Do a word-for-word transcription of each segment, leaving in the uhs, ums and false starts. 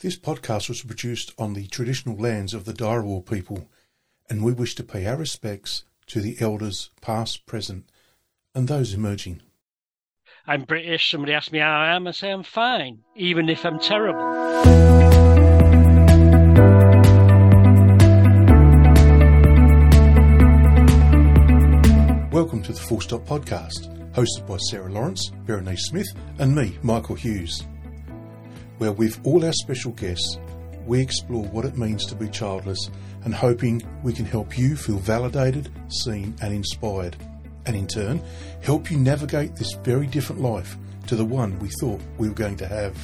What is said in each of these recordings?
This podcast was produced on the traditional lands of the Dharawal people, and we wish to pay our respects to the elders past, present, and those emerging. I'm British. Somebody asks me how I am, I say I'm fine, even if I'm terrible. Welcome to the Full Stop Podcast, hosted by Sarah Lawrence, Berenice Smith, and me, Michael Hughes, where with all our special guests, we explore what it means to be childless and hoping we can help you feel validated, seen and inspired, and in turn, help you navigate this very different life to the one we thought we were going to have.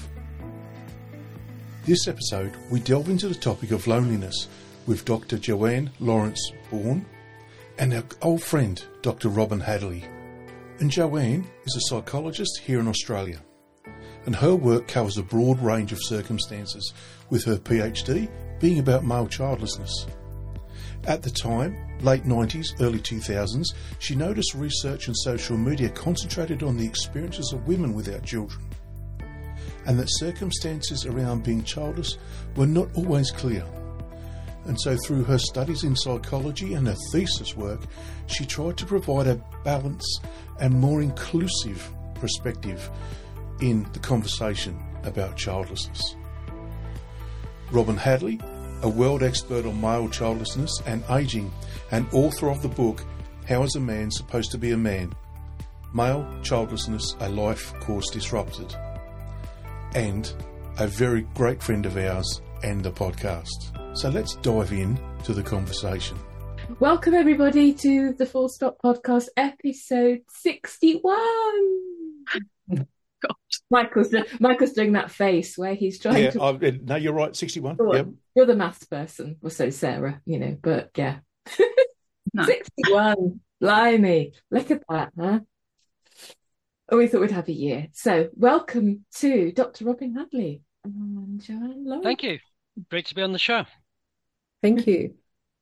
This episode, we delve into the topic of loneliness with Doctor Joanne Lawrence Bourne and our old friend, Doctor Robin Hadley. And Joanne is a psychologist here in Australia, and her work covers a broad range of circumstances, with her PhD being about male childlessness. At the time, late nineties, early two thousands, she noticed research and social media concentrated on the experiences of women without children, and that circumstances around being childless were not always clear. And so through her studies in psychology and her thesis work, she tried to provide a balanced and more inclusive perspective in the conversation about childlessness. Robin Hadley, a world expert on male childlessness and ageing, and author of the book How is a Man Supposed to Be a Man? Male Childlessness, a Life Course Disrupted, and a very great friend of ours and the podcast. So let's dive in to the conversation. Welcome everybody to the Full Stop Podcast, episode sixty-one. God. Michael's Michael's doing that face where he's trying yeah, to. I, no, you're right. Sixty-one. Oh, yep. You're the maths person, well, so Sarah, you know. But yeah, no. sixty-one. Blimey, look at that, huh? Oh, we thought we'd have a year. So, welcome to Doctor Robin Hadley and Joanne Lawrence. Thank you. Great to be on the show. Thank you.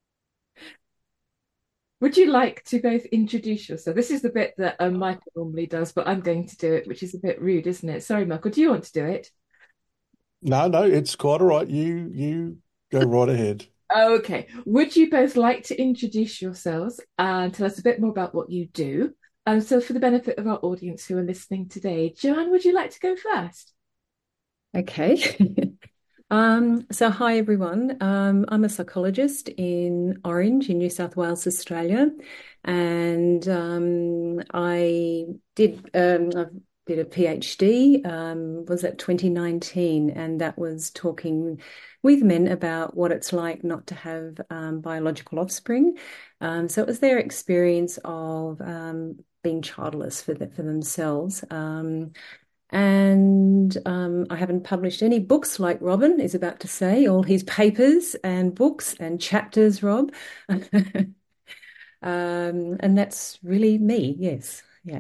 Would you like to both introduce yourself? This is the bit that um, Michael normally does, but I'm going to do it, which is a bit rude, isn't it? Sorry, Michael, do you want to do it? No, no, it's quite all right. You, you go right ahead. Okay. Would you both like to introduce yourselves and tell us a bit more about what you do? Um, so for the benefit of our audience who are listening today, Joanne, would you like to go first? Okay. Um, so hi everyone, um, I'm a psychologist in Orange in New South Wales, Australia, and um, I did um, I did a PhD, um, was that twenty nineteen, and that was talking with men about what it's like not to have um, biological offspring. Um, so it was their experience of um, being childless for the, for themselves. Um, And um, I haven't published any books like Robin is about to say, all his papers and books and chapters, Rob. um, and that's really me, yes. Yeah.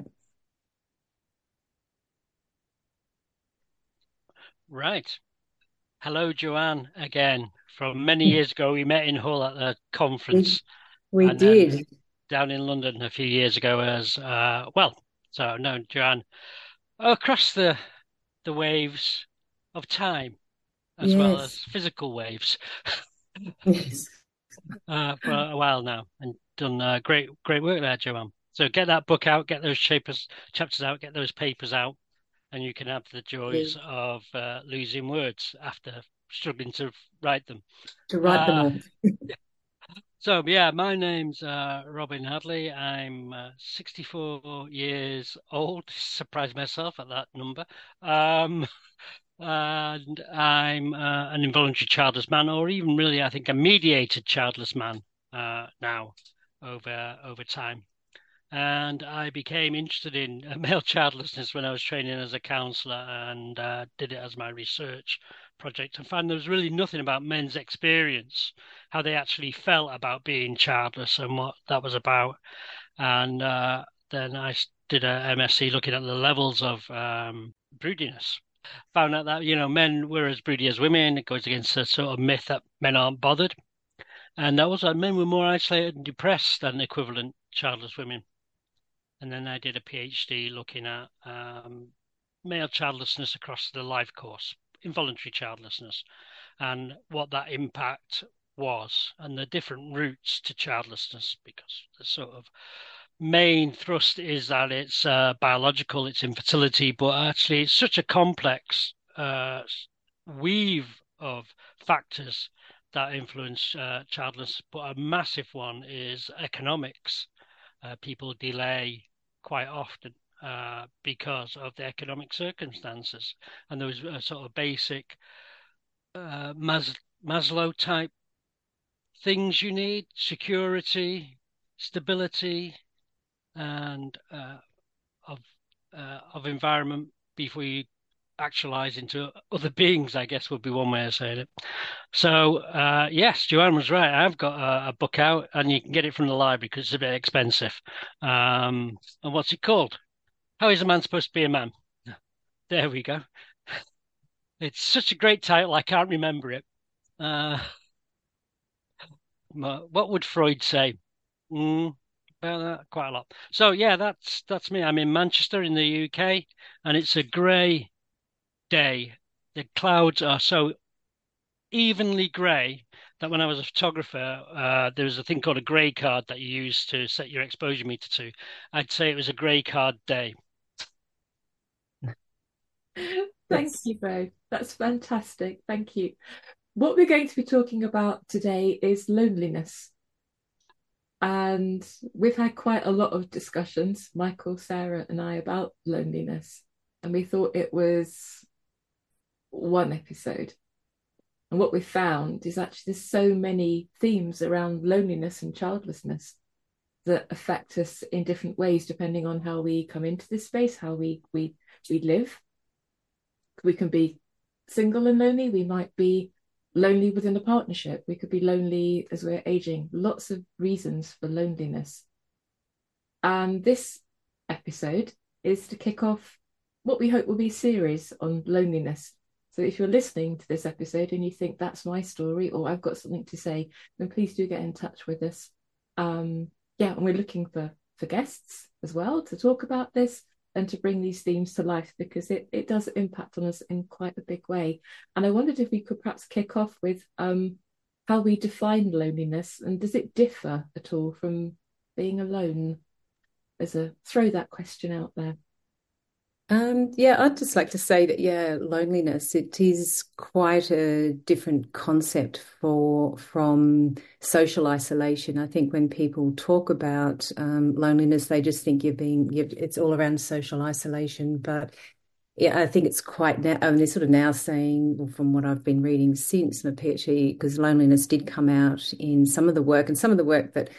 Right. Hello, Joanne, again. From many years ago, we met in Hull at the conference. We, we did. Down in London a few years ago as, uh, well, so no, Joanne. Across the the waves of time, as yes. well as physical waves, yes. uh, for a while now, and done uh, great great work there, Joanne. So get that book out, get those chapters chapters out, get those papers out, and you can have the joys yes. of uh, losing words after struggling to write them. To write uh, them all. So, yeah, my name's uh, Robin Hadley. I'm uh, sixty-four years old. Surprised myself at that number. Um, and I'm uh, an involuntary childless man, or even really, I think, a mediated childless man uh, now over over time. And I became interested in male childlessness when I was training as a counsellor, and uh, did it as my research project, and found there was really nothing about men's experience, how they actually felt about being childless and what that was about. And uh, then I did a M S c looking at the levels of um, broodiness. Found out that, you know, men were as broody as women. It goes against the sort of myth that men aren't bothered. And that was that men were more isolated and depressed than equivalent childless women. And then I did a PhD looking at um, male childlessness across the life course, involuntary childlessness and what that impact was and the different routes to childlessness, because the sort of main thrust is that it's uh, biological, it's infertility, but actually it's such a complex uh, weave of factors that influence uh, childlessness. But a massive one is economics. Uh, people delay quite often uh, because of the economic circumstances, and those uh, sort of basic uh, Mas- Maslow type things you need: security, stability, and uh, of uh, of environment before you actualize into other beings, I guess would be one way of saying it. So uh, yes, Joanne was right. I've got a, a book out, and you can get it from the library because it's a bit expensive. Um, and what's it called? How is a man supposed to be a man? There we go. It's such a great title, I can't remember it. Uh, what would Freud say? Mm, about that quite a lot. So yeah, that's that's me. I'm in Manchester in the U K, and it's a grey day. The clouds are so evenly grey that when I was a photographer, uh, there was a thing called a grey card that you use to set your exposure meter to. I'd say it was a grey card day. Thank Yes. you both. That's fantastic. Thank you. What we're going to be talking about today is loneliness. And we've had quite a lot of discussions, Michael, Sarah, and I, about loneliness. And we thought it was one episode. And what we found is actually there's so many themes around loneliness and childlessness that affect us in different ways, depending on how we come into this space, how we we we live. We can be single and lonely. We might be lonely within a partnership. We could be lonely as we're aging. Lots of reasons for loneliness. And this episode is to kick off what we hope will be a series on loneliness. So if you're listening to this episode and you think that's my story or I've got something to say, then please do get in touch with us. Um, yeah, and we're looking for, for guests as well to talk about this and to bring these themes to life, because it, it does impact on us in quite a big way. And I wondered if we could perhaps kick off with um, how we define loneliness, and does it differ at all from being alone? As a throw that question out there. Um, yeah, I'd just like to say that, yeah, loneliness, it is quite a different concept for from social isolation. I think when people talk about um, loneliness, they just think you're being, you're, it's all around social isolation. But yeah, I think it's quite now, I mean, they're sort of now saying, from what I've been reading since my PhD, because loneliness did come out in some of the work, and some of the work that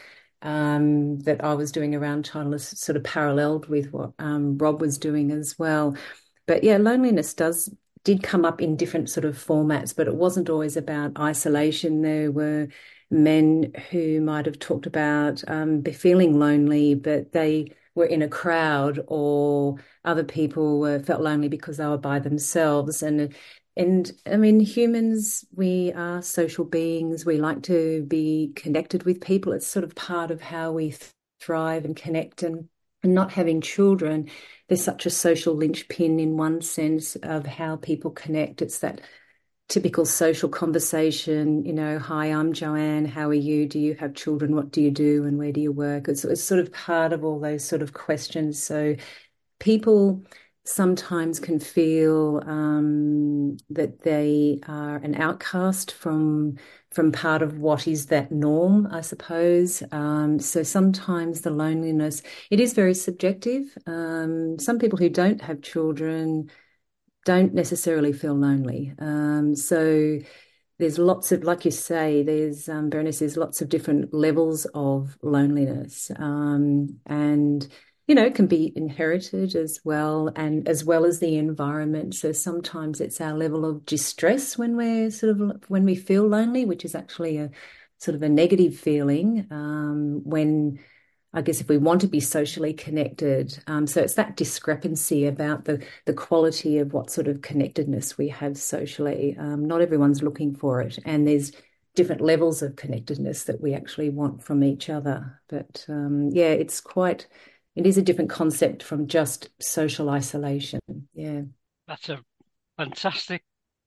Um, that I was doing around childless sort of paralleled with what um, Rob was doing as well. But yeah, loneliness does did come up in different sort of formats, but it wasn't always about isolation. There were men who might have talked about um, feeling lonely, but they were in a crowd, or other people were, felt lonely because they were by themselves. And And I mean, humans, we are social beings. We like to be connected with people. It's sort of part of how we thrive and connect. And, and not having children, there's such a social linchpin in one sense of how people connect. It's that typical social conversation, you know, hi, I'm Joanne. How are you? Do you have children? What do you do? And where do you work? It's, it's sort of part of all those sort of questions. So people sometimes can feel um, that they are an outcast from from part of what is that norm, I suppose. Um, so sometimes the loneliness, it is very subjective. Um, some people who don't have children don't necessarily feel lonely. Um, so there's lots of, like you say, there's, um, Berenice, there's lots of different levels of loneliness. Um, and you know, it can be inherited as well, and as well as the environment. So sometimes it's our level of distress when we're sort of, when we feel lonely, which is actually a sort of a negative feeling, um, when, I guess, if we want to be socially connected. Um, so it's that discrepancy about the, the quality of what sort of connectedness we have socially. Um, not everyone's looking for it. And there's different levels of connectedness that we actually want from each other. But um, yeah, it's quite... It is a different concept from just social isolation. Yeah. That's a fantastic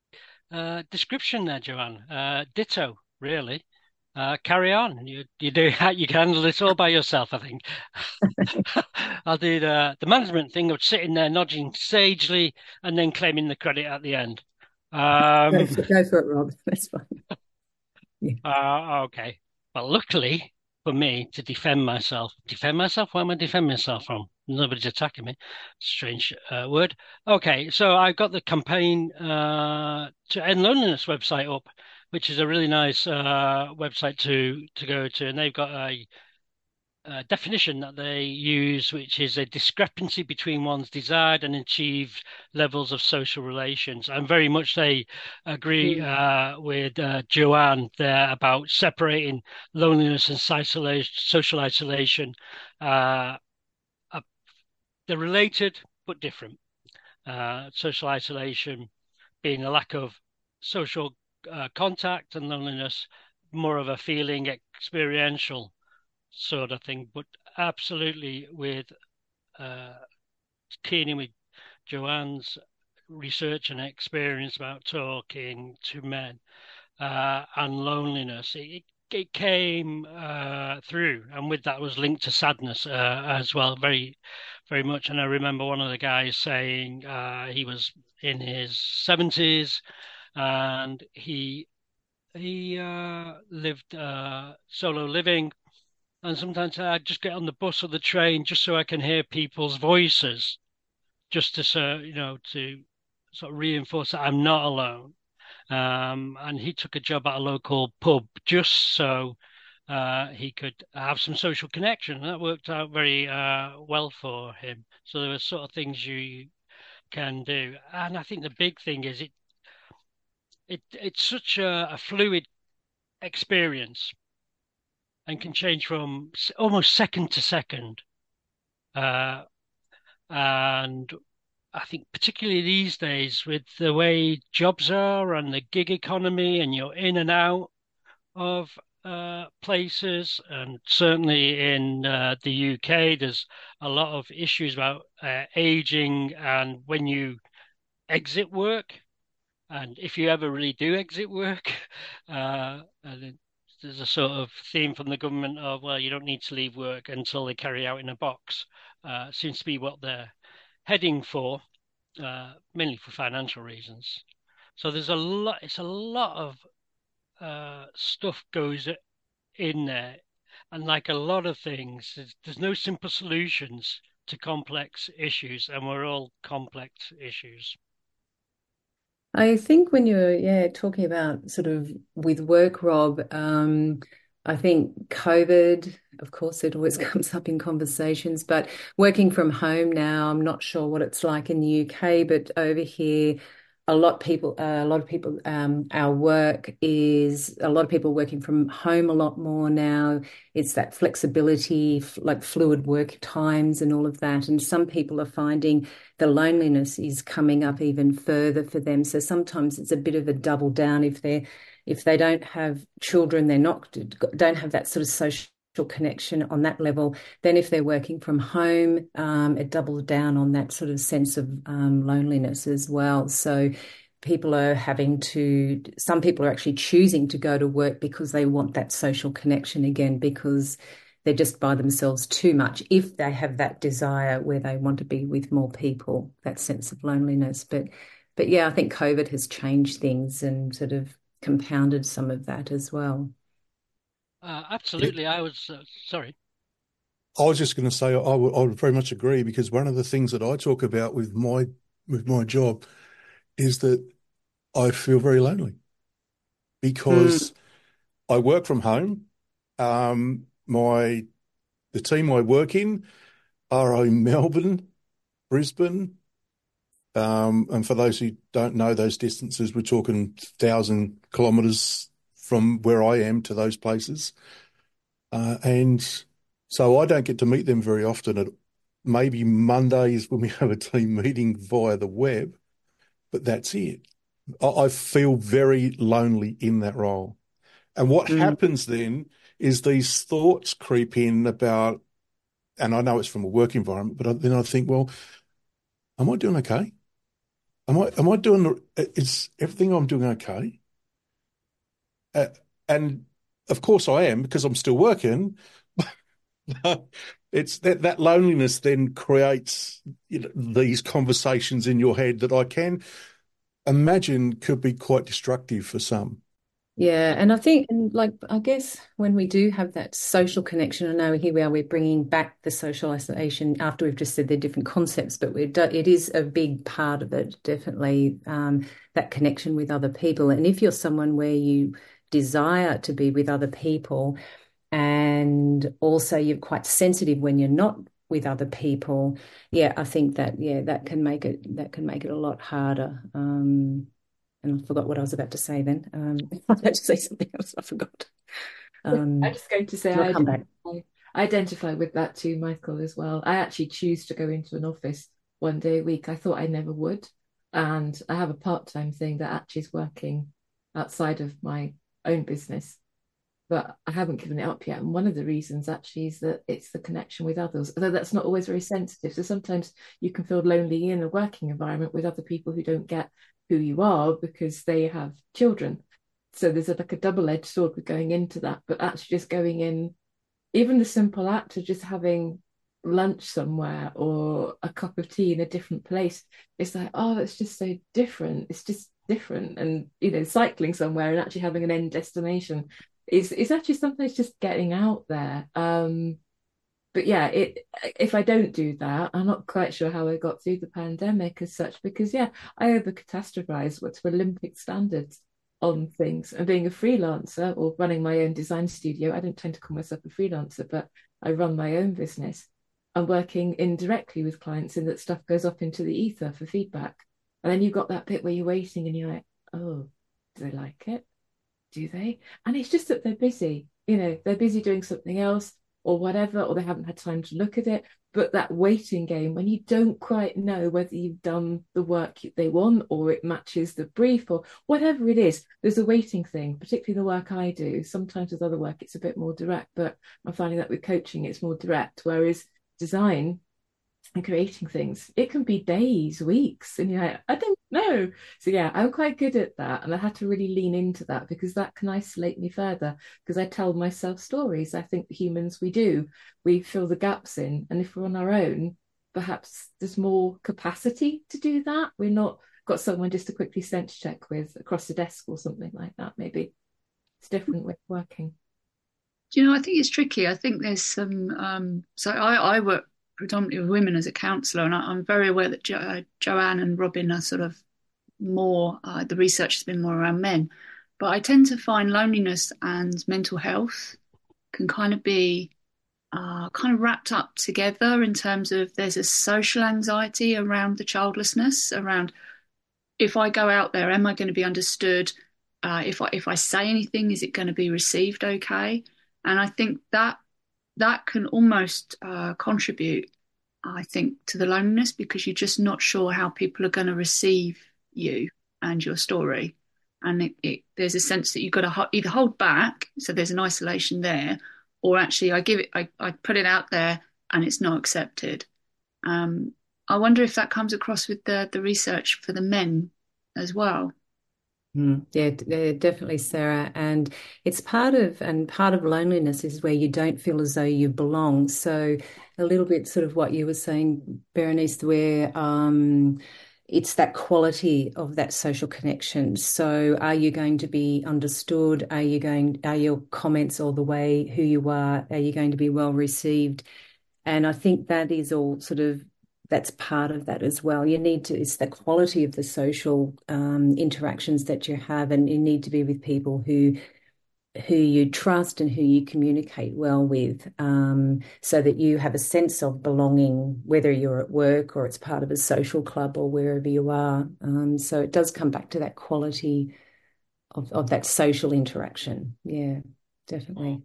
uh, description there, Joanne. Uh, ditto, really. Uh, carry on. You you do you can handle this all by yourself, I think. I'll do the the management thing of sitting there nodding sagely and then claiming the credit at the end. Um, go, for, go for it, Rob. That's fine. Yeah. Uh, okay. Well, luckily for me, to defend myself, defend myself. Where am I defend myself from? Nobody's attacking me. Strange uh, word. Okay, so I got the campaign uh, to end loneliness website up, which is a really nice uh, website to to go to, and they've got a, a definition that they use, which is a discrepancy between one's desired and achieved levels of social relations. And very much they agree mm. uh, with uh, Joanne there about separating loneliness and social isolation. Uh, uh, they're related but different. Uh, social isolation being a lack of social uh, contact, and loneliness more of a feeling, experiential sort of thing. But absolutely with uh, keening with Joanne's research and experience about talking to men uh, and loneliness, it, it came uh, through, and with that was linked to sadness uh, as well, very, very much. And I remember one of the guys saying uh, he was in his seventies and he he uh, lived uh, solo living. And sometimes I'd just get on the bus or the train just so I can hear people's voices, just to, uh, you know, to sort of reinforce that I'm not alone. Um, and he took a job at a local pub just so uh, he could have some social connection. And that worked out very uh, well for him. So there were sort of things you can do. And I think the big thing is it, it it's such a, a fluid experience, and can change from almost second to second. Uh, and I think particularly these days with the way jobs are and the gig economy, and you're in and out of uh, places, and certainly in uh, the U K, there's a lot of issues about uh, aging and when you exit work, and if you ever really do exit work, uh, and there's a sort of theme from the government of, well, you don't need to leave work until they carry out in a box. Uh, seems to be what they're heading for, uh, mainly for financial reasons. So there's a lot, it's a lot of uh, stuff goes in there. And like a lot of things, there's, there's no simple solutions to complex issues, and we're all complex issues. I think when you're, yeah, talking about sort of with work, Rob, um, I think COVID, of course, it always comes up in conversations, but working from home now, I'm not sure what it's like in the U K, but over here, a lot of people, uh, a lot of people, um, our work is a lot of people working from home a lot more now. It's that flexibility, f- like fluid work times and all of that. And some people are finding the loneliness is coming up even further for them. So sometimes it's a bit of a double down if they're, if they don't have children, they're not, don't have that sort of social connection on that level. Then if they're working from home, um, it doubles down on that sort of sense of um, loneliness as well. So people are having to, some people are actually choosing to go to work because they want that social connection again, because they're just by themselves too much if they have that desire where they want to be with more people, that sense of loneliness. But, but yeah, I think COVID has changed things and sort of compounded some of that as well. Uh, absolutely. I was, uh, sorry. I was just going to say I would, I would very much agree, because one of the things that I talk about with my with my job is that I feel very lonely because mm. I work from home. Um, my the team I work in are in Melbourne, Brisbane, um, and for those who don't know those distances, we're talking thousand kilometres from where I am to those places. Uh, and so I don't get to meet them very often. At maybe Mondays when we have a team meeting via the web, but that's it. I, I feel very lonely in that role. And what mm. happens then is these thoughts creep in about, and I know it's from a work environment, but then I think, well, am I doing okay? Am I am I doing the, is everything I'm doing okay? Uh, and of course I am because I'm still working. It's that that loneliness then creates, you know, these conversations in your head that I can imagine could be quite destructive for some. Yeah, and I think, and like, I guess when we do have that social connection, I know here we are, we're bringing back the social isolation after we've just said they're different concepts, but we're, it is a big part of it, definitely, um, that connection with other people. And if you're someone where you desire to be with other people, and also you're quite sensitive when you're not with other people, yeah, I think that, yeah, that can make it, that can make it a lot harder. Um, and I forgot what I was about to say then. Um, I was about to say something else. I forgot. Um, I'm just going to say I'll I come back. identify, I identify with that too, Michael, as well. I actually choose to go into an office one day a week. I thought I never would. And I have a part-time thing that actually is working outside of my own business, but I haven't given it up yet. And one of the reasons actually is that it's the connection with others, although that's not always very sensitive. So sometimes you can feel lonely in a working environment with other people who don't get who you are because they have children. So there's a, like a double-edged sword with going into that, but actually just going in, even the simple act of just having lunch somewhere or a cup of tea in a different place, it's like, oh, it's just so different. It's just different. And, you know, cycling somewhere and actually having an end destination is, is actually sometimes just getting out there. Um, but yeah, it if I don't do that, I'm not quite sure how I got through the pandemic as such, because yeah, I over catastrophize what's Olympic standards on things. And being a freelancer or running my own design studio, I don't tend to call myself a freelancer, but I run my own business. I'm working indirectly with clients in that stuff goes up into the ether for feedback. And then you've got that bit where you're waiting and you're like, oh, do they like it? Do they? And it's just that they're busy. You know, they're busy doing something else or whatever, or they haven't had time to look at it. But that waiting game, when you don't quite know whether you've done the work they want or it matches the brief or whatever it is, there's a waiting thing, particularly the work I do. Sometimes with other work, it's a bit more direct, but I'm finding that with coaching, it's more direct. Whereas design and creating things, it can be days, weeks, and you're like, I don't know. So yeah, I'm quite good at that, and I had to really lean into that because that can isolate me further. Because I tell myself stories. I think humans, we do, we fill the gaps in, and if we're on our own, perhaps there's more capacity to do that. We're not got someone just to quickly sense check with across the desk or something like that. Maybe it's a different way of working. Do you know, I think it's tricky. I think there's some, um, so I, I work predominantly with women as a counsellor, and I, I'm very aware that jo, uh, Joanne and Robin are sort of more, uh, the research has been more around men. But I tend to find loneliness and mental health can kind of be uh, kind of wrapped up together in terms of there's a social anxiety around the childlessness, around if I go out there, am I going to be understood? Uh, if I if I say anything, is it going to be received okay? And I think that that can almost uh, contribute, I think, to the loneliness because you're just not sure how people are going to receive you and your story. And it, it, there's a sense that you've got to ho- either hold back, so there's an isolation there, or actually I give it, I, I put it out there and it's not accepted. Um, I wonder if that comes across with the, the research for the men as well. Mm, yeah, d- definitely, Sarah. And it's part of, and part of loneliness is where you don't feel as though you belong. So a little bit sort of what you were saying, Berenice, where um, it's that quality of that social connection. So are you going to be understood? Are you going, are your comments or the way who you are, are you going to be well received? And I think that is all sort of, that's part of that as well. You need to, it's the quality of the social um, interactions that you have, and you need to be with people who who you trust and who you communicate well with, um, so that you have a sense of belonging, whether you're at work or it's part of a social club or wherever you are. Um, so it does come back to that quality of, of that social interaction. Yeah, definitely.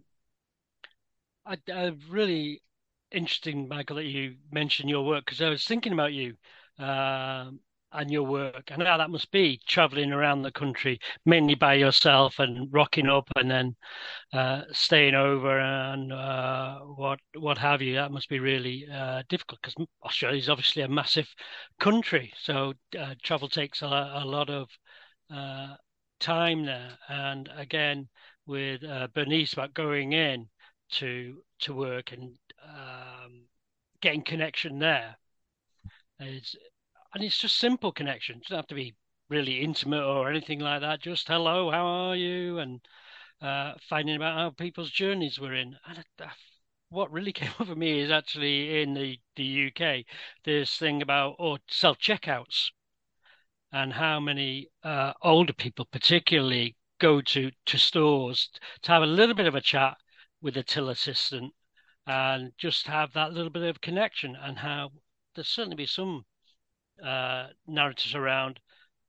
I, I really interesting, Michael, that you mentioned your work because I was thinking about you. Uh, and your work, and how that must be traveling around the country mainly by yourself and rocking up and then uh, staying over and uh, what what have you. That must be really uh, difficult because Australia is obviously a massive country, so uh, travel takes a, a lot of uh, time there. And again, with uh, Bernice about going in to to work and um, getting connection there is, and it's just simple connection. It doesn't have to be really intimate or anything like that. Just hello, how are you, and uh, finding about how people's journeys were in. And uh, what really came over me is actually in the, the U K, this thing about or self checkouts and how many uh, older people, particularly, go to to stores to have a little bit of a chat with a till assistant and just have that little bit of connection, and how there's certainly be some uh, narratives around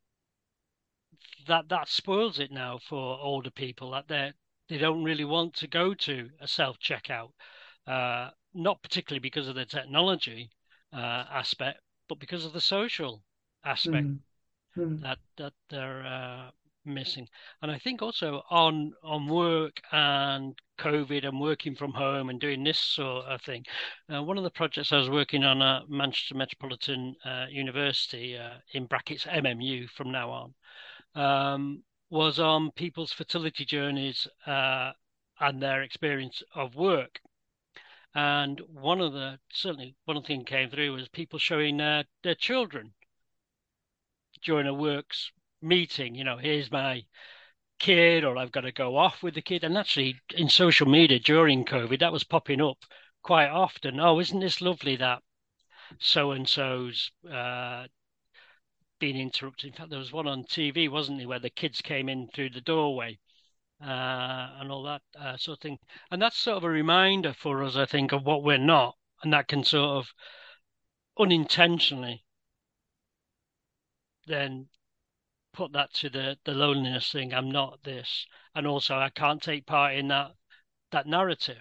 that that spoils it now for older people, that they they don't really want to go to a self checkout, uh, not particularly because of the technology uh, aspect, but because of the social aspect Mm. Mm. that that they're uh, missing. And I think also on on work and COVID and working from home and doing this sort of thing. Uh, one of the projects I was working on at Manchester Metropolitan uh, University, uh, in brackets M M U from now on, um, was on people's fertility journeys uh, and their experience of work. And one of the, certainly one of the things came through was people showing uh, their children during a works meeting. You know, here's my kid, or I've got to go off with the kid. And actually in social media during COVID, that was popping up quite often. Oh, isn't this lovely that so-and-so's uh, being interrupted. In fact, there was one on T V, wasn't there, where the kids came in through the doorway uh, and all that uh, sort of thing. And that's sort of a reminder for us, I think, of what we're not. And that can sort of unintentionally then put that to the, the loneliness thing. I'm not this. And also I can't take part in that that narrative.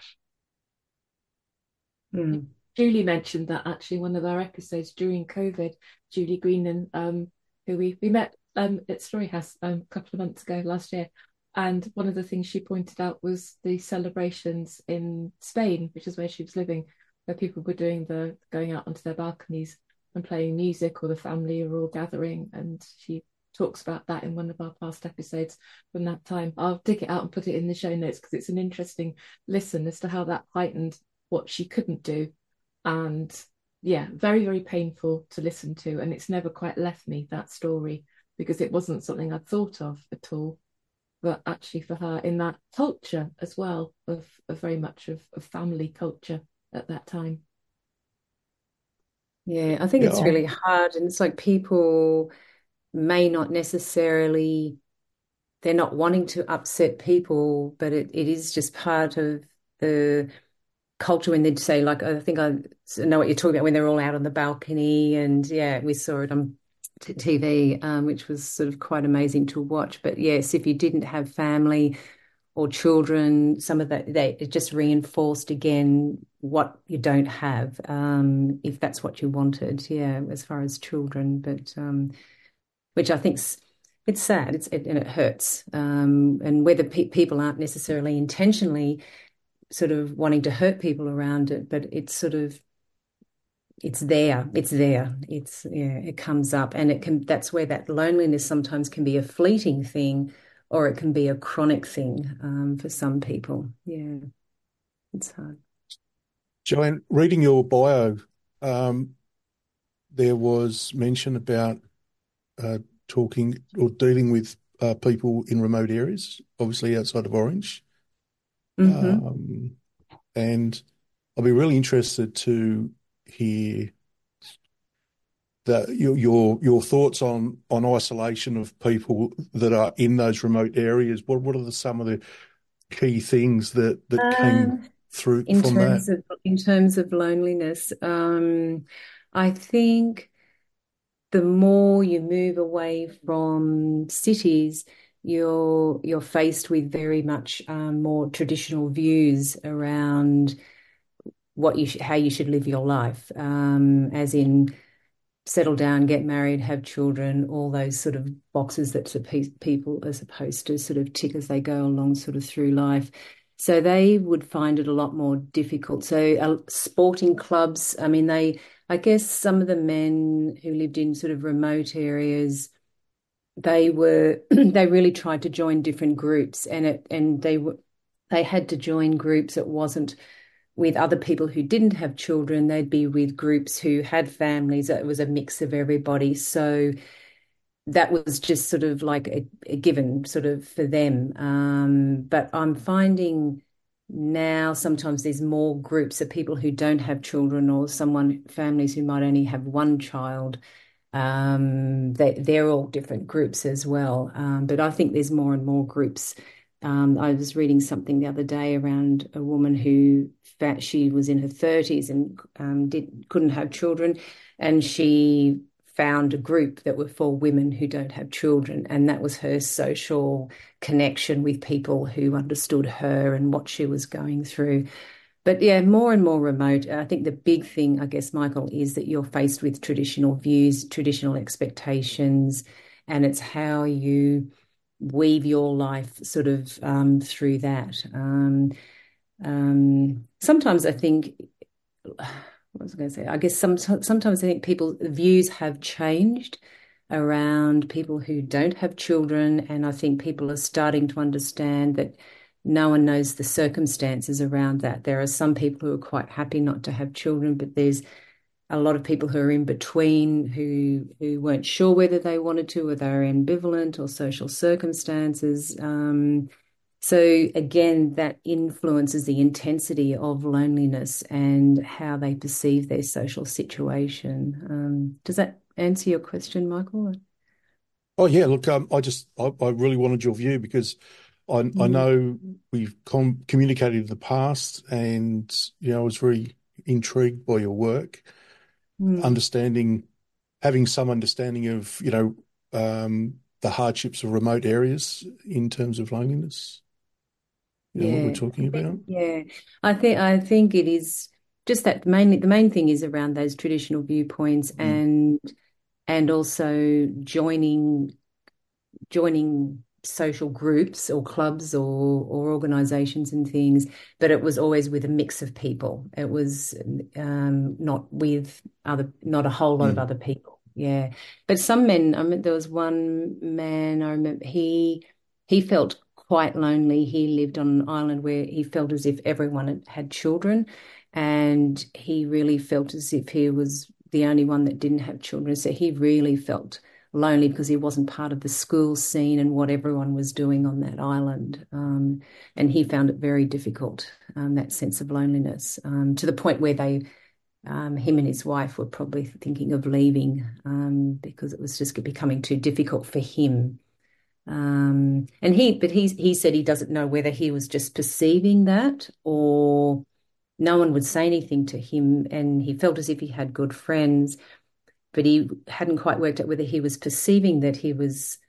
Mm. Julie mentioned that actually one of our episodes during COVID, Julie Greenan, um, who we, we met um, at Storyhouse um, a couple of months ago last year. And one of the things she pointed out was the celebrations in Spain, which is where she was living, where people were doing the going out onto their balconies and playing music, or the family are all gathering. And she talks about that in one of our past episodes from that time. I'll dig it out and put it in the show notes because it's an interesting listen as to how that heightened what she couldn't do. And yeah, very, very painful to listen to. And it's never quite left me, that story, because it wasn't something I'd thought of at all. But actually for her, in that culture as well, of, of very much of, of family culture at that time. Yeah, I think Yeah. it's really hard. And it's like people may not necessarily, they're not wanting to upset people, but it, it is just part of the culture when they'd say, like, I think I know what you're talking about, when they're all out on the balcony. And yeah, we saw it on t- T V, um, which was sort of quite amazing to watch. But yes, if you didn't have family or children, some of that, they it just reinforced again what you don't have, um, if that's what you wanted, yeah, as far as children. But um, which I think's it's sad, it's it, and it hurts. Um, and whether pe- people aren't necessarily intentionally sort of wanting to hurt people around it, but it's sort of it's there, it's there, it's yeah, it comes up, and it can. That's where that loneliness sometimes can be a fleeting thing, or it can be a chronic thing um, for some people. Yeah, it's hard. Joanne, reading your bio, um, there was mention about uh, talking or dealing with uh, people in remote areas, obviously outside of Orange. Mm-hmm. Um, and I'll be really interested to hear that your your your thoughts on on isolation of people that are in those remote areas. What what are the, some of the key things that that Um, came through in from terms that? of in terms of loneliness, um, I think the more you move away from cities, you're you're faced with very much um, more traditional views around what you sh- how you should live your life, um, as in settle down, get married, have children, all those sort of boxes that people are supposed to sort of tick as they go along sort of through life. So they would find it a lot more difficult. So uh, sporting clubs, I mean, they, I guess some of the men who lived in sort of remote areas, they were, they really tried to join different groups, and it, and they were, they had to join groups. It wasn't with other people who didn't have children. They'd be with groups who had families. It was a mix of everybody. So that was just sort of like a, a given sort of for them. Um, but I'm finding now sometimes there's more groups of people who don't have children, or someone, families who might only have one child. Um, they, they're all different groups as well. Um, but I think there's more and more groups. Um, I was reading something the other day around a woman who she was in her thirties and um, did, couldn't have children, and she found a group that were for women who don't have children, and that was her social connection with people who understood her and what she was going through. But yeah, more and more remote. I think the big thing, I guess, Michael, is that you're faced with traditional views, traditional expectations, and it's how you weave your life sort of um, through that. Um, um, sometimes I think, what was I going to say? I guess some, sometimes I think people's views have changed around people who don't have children, and I think people are starting to understand that no one knows the circumstances around that. There are some people who are quite happy not to have children, but there's a lot of people who are in between, who who weren't sure whether they wanted to, or they were ambivalent, or social circumstances. Um, so again, that influences the intensity of loneliness and how they perceive their social situation. Um, does that answer your question, Michael? Oh yeah, look, um, I just I, I really wanted your view because I mm. I know we've com- communicated in the past, and you know I was very intrigued by your work. Mm. Understanding, having some understanding of, you know, um, the hardships of remote areas in terms of loneliness. You know, yeah, what we're talking think, about. Yeah, I think I think it is just that mainly the main thing is around those traditional viewpoints, mm. and and also joining joining social groups or clubs or or organizations and things, but it was always with a mix of people. It was um, not with other, not a whole lot mm. of other people. Yeah, but some men. I mean, there was one man I remember. He he felt quite lonely. He lived on an island where he felt as if everyone had, had children, and he really felt as if he was the only one that didn't have children. So he really felt lonely because he wasn't part of the school scene and what everyone was doing on that island. Um, and he found it very difficult, um, that sense of loneliness, um, to the point where they, um, him and his wife were probably thinking of leaving um, because it was just becoming too difficult for him. Um, and he, but he, he said he doesn't know whether he was just perceiving that, or no one would say anything to him, and he felt as if he had good friends, but he hadn't quite worked out whether he was perceiving that he was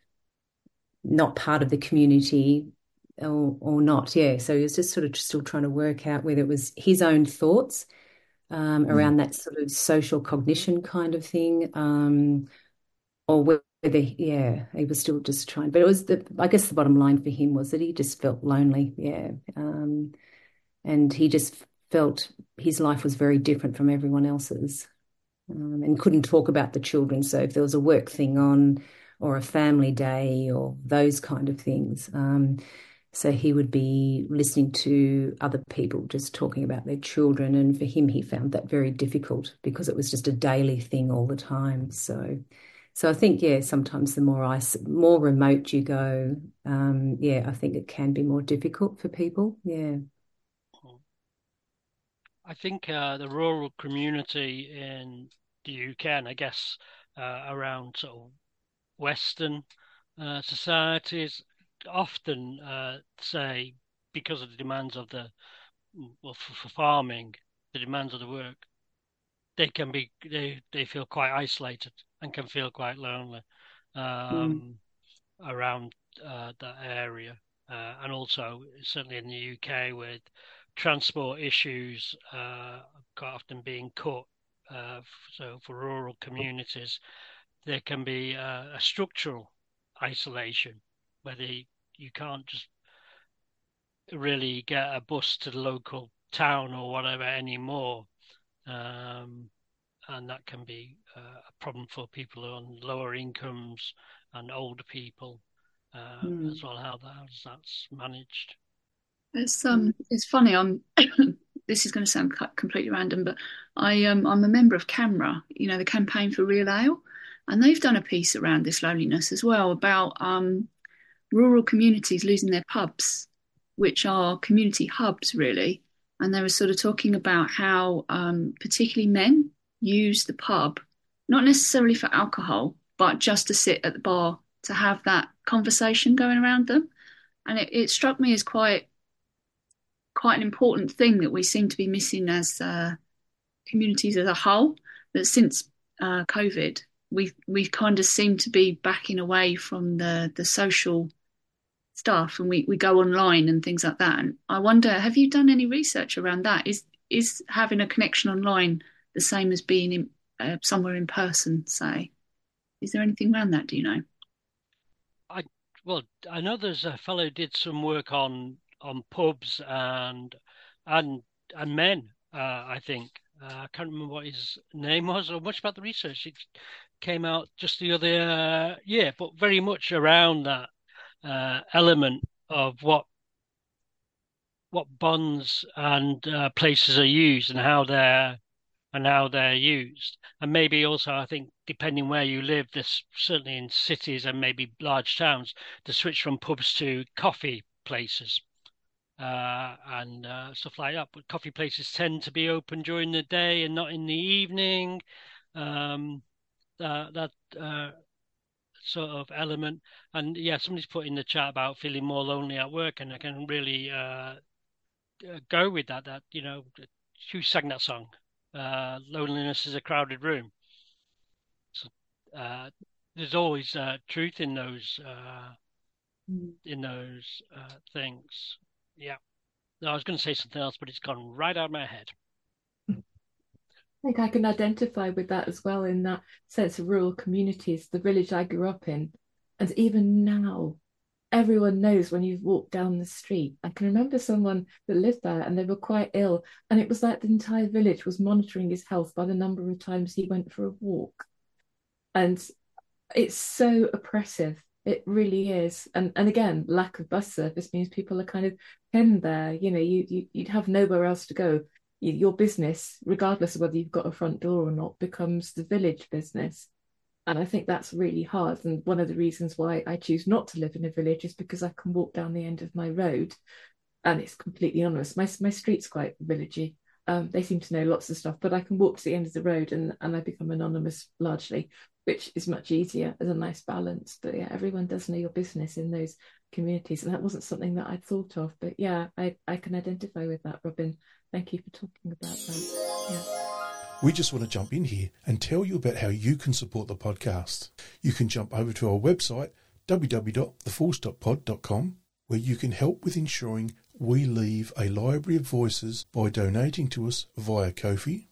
not part of the community or, or not. Yeah, so he was just sort of still trying to work out whether it was his own thoughts um, around mm. that sort of social cognition kind of thing, um, or whether, yeah, he was still just trying. But it was, the, I guess the bottom line for him was that he just felt lonely, yeah, um, and he just felt his life was very different from everyone else's. Um, and couldn't talk about the children. So if there was a work thing on, or a family day, or those kind of things, um, so he would be listening to other people just talking about their children. And for him, he found that very difficult because it was just a daily thing all the time. So, so I think, yeah, sometimes the more ice, more remote you go, um, yeah, I think it can be more difficult for people. Yeah. I think uh, the rural community in the U K, and I guess uh, around sort of Western uh, societies, often uh, say, because of the demands of the, well, for, for farming, the demands of the work, they can be, they, they feel quite isolated and can feel quite lonely um, mm. around uh, that area. Uh, and also, certainly in the U K, with transport issues uh, quite often being cut Uh, so for rural communities, there can be a, a structural isolation where they, you can't just really get a bus to the local town or whatever anymore. Um, and that can be uh, a problem for people on lower incomes and older people uh, mm. as well. How, that, how that's managed? It's um, it's funny. I'm. This is going to sound completely random, but I um, I'm a member of CAMRA. You know, the Campaign for Real Ale, and they've done a piece around this loneliness as well, about um, rural communities losing their pubs, which are community hubs really. And they were sort of talking about how um, particularly men use the pub, not necessarily for alcohol, but just to sit at the bar to have that conversation going around them. And it, it struck me as quite quite an important thing that we seem to be missing as uh, communities as a whole, that since uh, COVID, we we kind of seem to be backing away from the, the social stuff, and we, we go online and things like that. And I wonder, have you done any research around that? Is is having a connection online the same as being in, uh, somewhere in person, say? Is there anything around that, do you know? I Well, I know there's a fellow who did some work on on pubs and and and men, uh, I think. Uh, I can't remember what his name was or much about the research. It came out just the other uh, year, but very much around that uh, element of what what bonds and uh, places are used and how they're and how they're used. And maybe also, I think, depending where you live, there's certainly in cities and maybe large towns, the switch from pubs to coffee places. Uh, and uh, stuff like that. But coffee places tend to be open during the day and not in the evening. Um, uh, that uh, sort of element. And yeah, somebody's put in the chat about feeling more lonely at work, and I can really uh, go with that. That, you know, who sang that song? Uh, Loneliness is a Crowded Room. So uh, there's always uh, truth in those uh, mm. in those uh, things. Yeah. No, I was going to say something else, but it's gone right out of my head. I think I can identify with that as well, in that sense of rural communities, the village I grew up in. And even now, everyone knows when you've walked down the street. I can remember someone that lived there and they were quite ill. And it was like the entire village was monitoring his health by the number of times he went for a walk. And it's so oppressive. It really is. And and again, lack of bus service means people are kind of pinned there. You know, you, you, you'd have nowhere else to go. You, your business, regardless of whether you've got a front door or not, becomes the village business. And I think that's really hard. And one of the reasons why I choose not to live in a village is because I can walk down the end of my road and it's completely anonymous. My, my street's quite villagey. Um, they seem to know lots of stuff, but I can walk to the end of the road and, and I become anonymous largely, which is much easier as a nice balance. But yeah, everyone does know your business in those communities. And that wasn't something that I'd thought of. But yeah, I, I can identify with that, Robin. Thank you for talking about that. Yeah. We just want to jump in here and tell you about how you can support the podcast. You can jump over to our website, w w w dot the full stop pod dot com, where you can help with ensuring we leave a library of voices by donating to us via Ko-fi.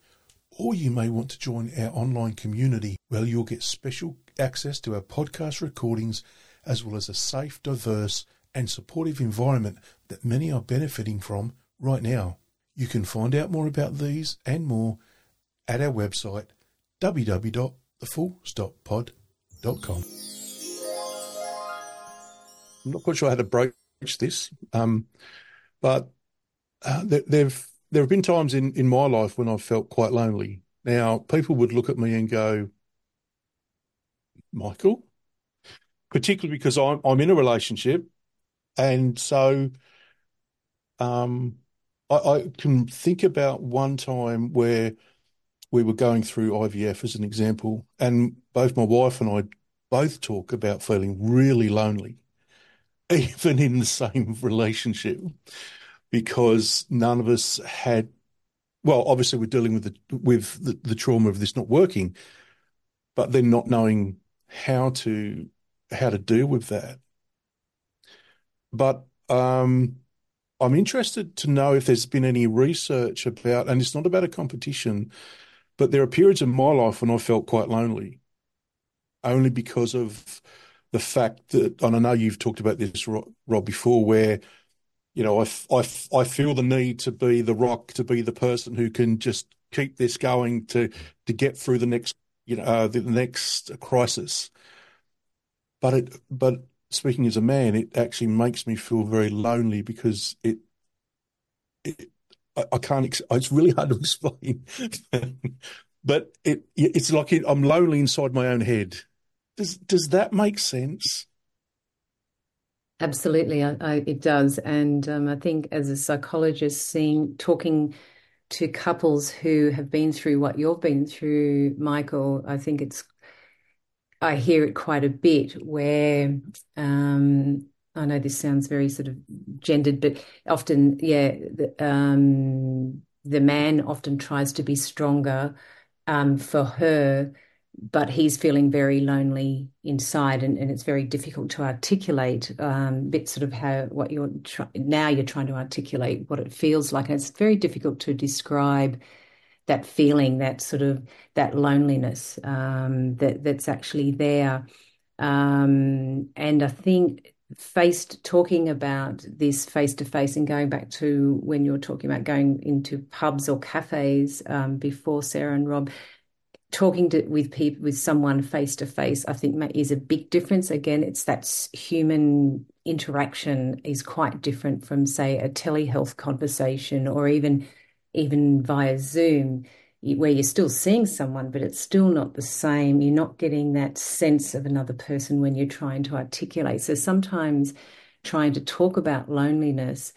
Or you may want to join our online community where you'll get special access to our podcast recordings, as well as a safe, diverse and supportive environment that many are benefiting from right now. You can find out more about these and more at our website, w w w dot the full stop pod dot com. I'm not quite sure how to broach this, um, but uh, there, there've there have been times in, in my life when I've felt quite lonely. Now, people would look at me and go, Michael, particularly because I'm, I'm in a relationship, and so um, I, I can think about one time where we were going through I V F as an example, and both my wife and I both talk about feeling really lonely, even in the same relationship, because none of us had, well, obviously we're dealing with the, with the, the trauma of this not working, but then not knowing how to, how to deal with that. But um, I'm interested to know if there's been any research about, and it's not about a competition, But there are periods in my life when I felt quite lonely, only because of the fact that, and I know you've talked about this, Rob, before, where, you know, I, I, I feel the need to be the rock, to be the person who can just keep this going to to get through the next, you know, uh, the next crisis. But it, but speaking as a man, it actually makes me feel very lonely because it, it I, I can't. It's really hard to explain, but it it's like it, I'm lonely inside my own head. Does does that make sense? Absolutely, I, I, it does. And um, I think as a psychologist, seeing talking to couples who have been through what you've been through, Michael, I think it's I hear it quite a bit where um, I know this sounds very sort of gendered, but often, yeah, the, um, the man often tries to be stronger um, for her, but he's feeling very lonely inside, and, and it's very difficult to articulate um, bit sort of how what you're try- now you're trying to articulate what it feels like, and it's very difficult to describe that feeling, that sort of that loneliness um, that that's actually there. Um, and I think faced talking about this face to face and going back to when you were talking about going into pubs or cafes um, before, Sarah and Rob, talking to with people with someone face to face, I think is a big difference. Again, it's that human interaction is quite different from, say, a telehealth conversation or even even via Zoom, where you're still seeing someone, but it's still not the same. You're not getting that sense of another person when you're trying to articulate. So sometimes trying to talk about loneliness,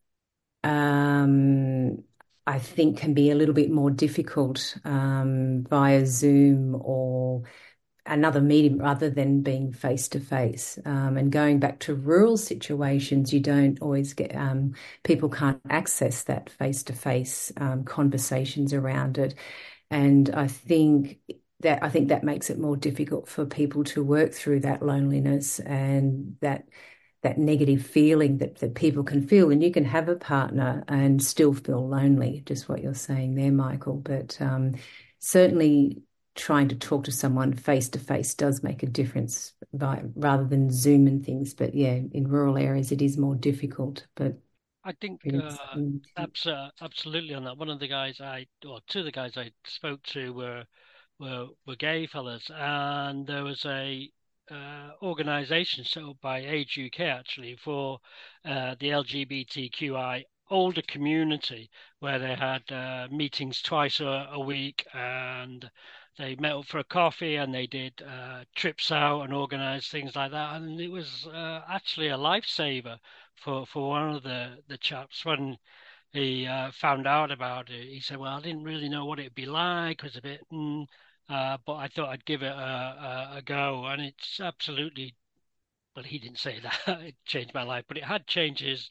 um, I think can be a little bit more difficult um, via Zoom or another medium rather than being face to face. And going back to rural situations, you don't always get, um, people can't access that face to face conversations around it. And I think that, I think that makes it more difficult for people to work through that loneliness and that that negative feeling that, that people can feel. And you can have a partner and still feel lonely, just what you're saying there, Michael. But um, certainly trying to talk to someone face to face does make a difference by, rather than Zoom and things. But yeah, in rural areas, it is more difficult. But I think uh, abs- uh, absolutely on that. One of the guys I, or two of the guys I spoke to were were, were gay fellas, and there was a uh, organisation set up by Age U K actually for uh, the L G B T Q I older community, where they had uh, meetings twice a, a week, and they met up for a coffee, and they did uh, trips out and organised things like that, and it was uh, actually a lifesaver for for one of the the chaps when he uh, found out about it. He said, "Well, I didn't really know what it'd be like. It was a bit, mm, uh, but I thought I'd give it a, a, a go, and it's absolutely." Well, he didn't say that it changed my life, but it had changed his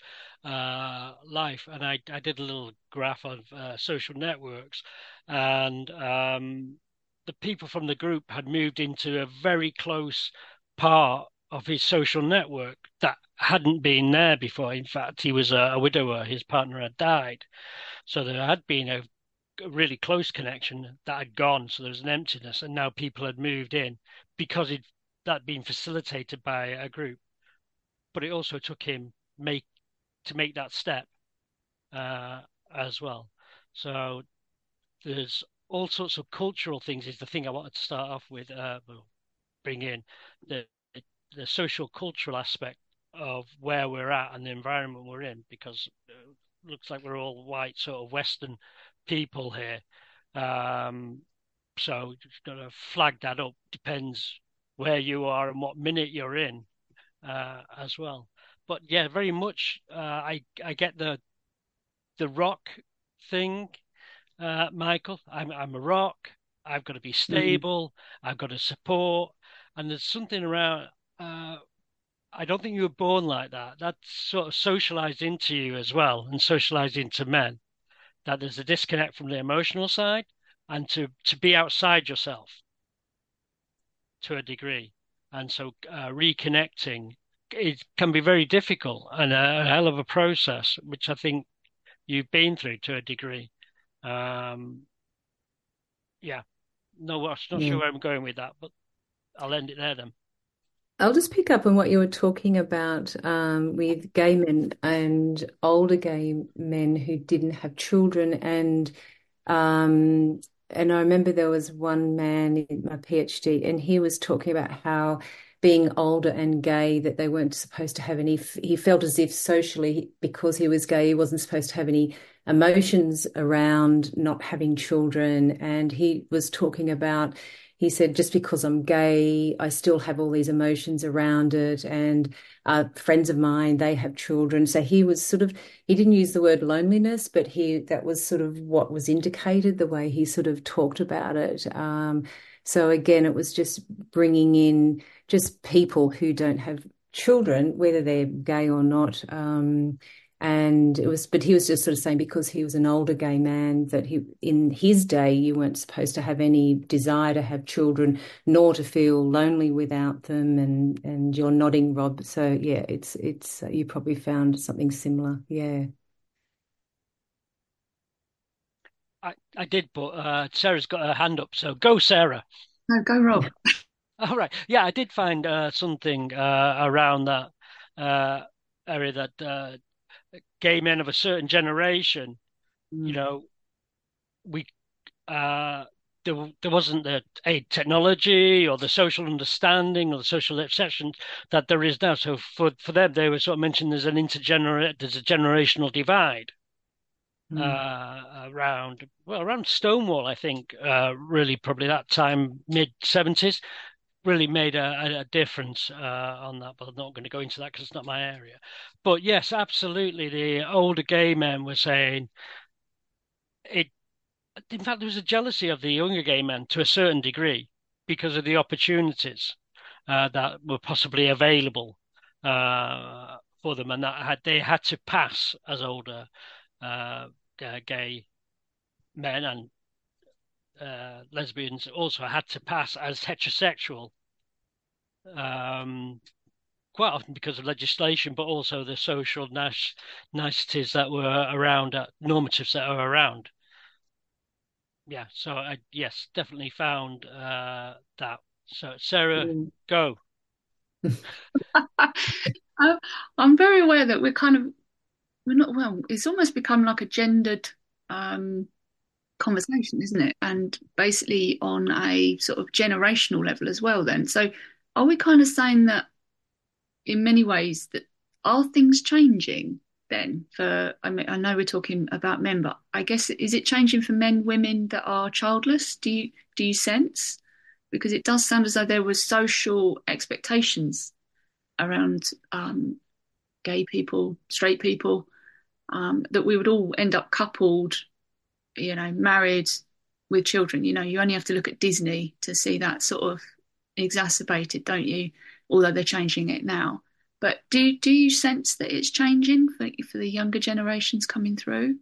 uh, life. And I I did a little graph of uh, social networks, and um, the people from the group had moved into a very close part of his social network that hadn't been there before. In fact, he was a, a widower. His partner had died. So there had been a, a really close connection that had gone. So there was an emptiness. And now people had moved in because it that had been facilitated by a group. But it also took him make to make that step uh, as well. So there's all sorts of cultural things is the thing I wanted to start off with, uh, bring in the the social cultural aspect of where we're at and the environment we're in, because it looks like we're all white sort of Western people here. Um, so just got to flag that up. Depends where you are and what minute you're in uh, as well. But yeah, very much uh, I I get the the rock thing, uh, Michael. I'm I'm a rock. I've got to be stable. Mm. I've got to support. And there's something around. Uh, I don't think you were born like that. That's sort of socialized into you as well, and socialized into men. That there's a disconnect from the emotional side, and to to be outside yourself to a degree. And so uh, reconnecting, it can be very difficult and a, a hell of a process, which I think you've been through to a degree. Um, yeah, no, I'm not Yeah. sure where I'm going with that, but I'll end it there then. I'll just pick up on what you were talking about um, with gay men and older gay men who didn't have children. And um, and I remember there was one man in my PhD, and he was talking about how being older and gay, that they weren't supposed to have any, he felt as if socially, because he was gay, he wasn't supposed to have any emotions around not having children. And he was talking about, he said, just because I'm gay, I still have all these emotions around it. And uh, friends of mine, they have children. So he was sort of, he didn't use the word loneliness, but he, that was sort of what was indicated, the way he sort of talked about it. Um, so again, it was just bringing in just people who don't have children, whether they're gay or not. Um, And it was, but he was just sort of saying, because he was an older gay man, that he, in his day, you weren't supposed to have any desire to have children, nor to feel lonely without them. And and you're nodding, Rob. So yeah, it's it's you probably found something similar. Yeah. I, I did, but uh, Sarah's got her hand up, so go, Sarah. No, go, Rob. All right. Yeah, I did find uh, something uh, around that uh, area that uh, gay men of a certain generation, Mm. you know, we uh, there there wasn't the a technology or the social understanding or the social acceptance that there is now. So for for them, they were sort of mentioned there's an intergener there's a generational divide. Mm. Uh, around well around Stonewall, I think, uh, really probably that time, mid seventies, really made a, a difference uh, on that. But I'm not going to go into that because it's not my area. But yes, absolutely, the older gay men were saying it. In fact, there was a jealousy of the younger gay men to a certain degree because of the opportunities uh, that were possibly available uh, for them, and that had they had to pass as older uh, gay men, and uh, lesbians also had to pass as heterosexual, um, quite often because of legislation, but also the social nice, niceties that were around, uh, normatives that are around. Yeah, so I yes, definitely found uh, that. So Sarah, Mm. go. I, I'm very aware that we're kind of we're not well. It's almost become like a gendered um, conversation, isn't it? And basically on a sort of generational level as well. Then, so are we kind of saying that in many ways that are things changing? Then for I mean I know we're talking about men, but I guess is it changing for men, women that are childless? Do you do you sense? Because it does sound as though there were social expectations around um, gay people, straight people, um, that we would all end up coupled, you know, married with children. You know, you only have to look at Disney to see that sort of exacerbated, don't you? Although they're changing it now. But do do you sense that it's changing for for the younger generations coming through?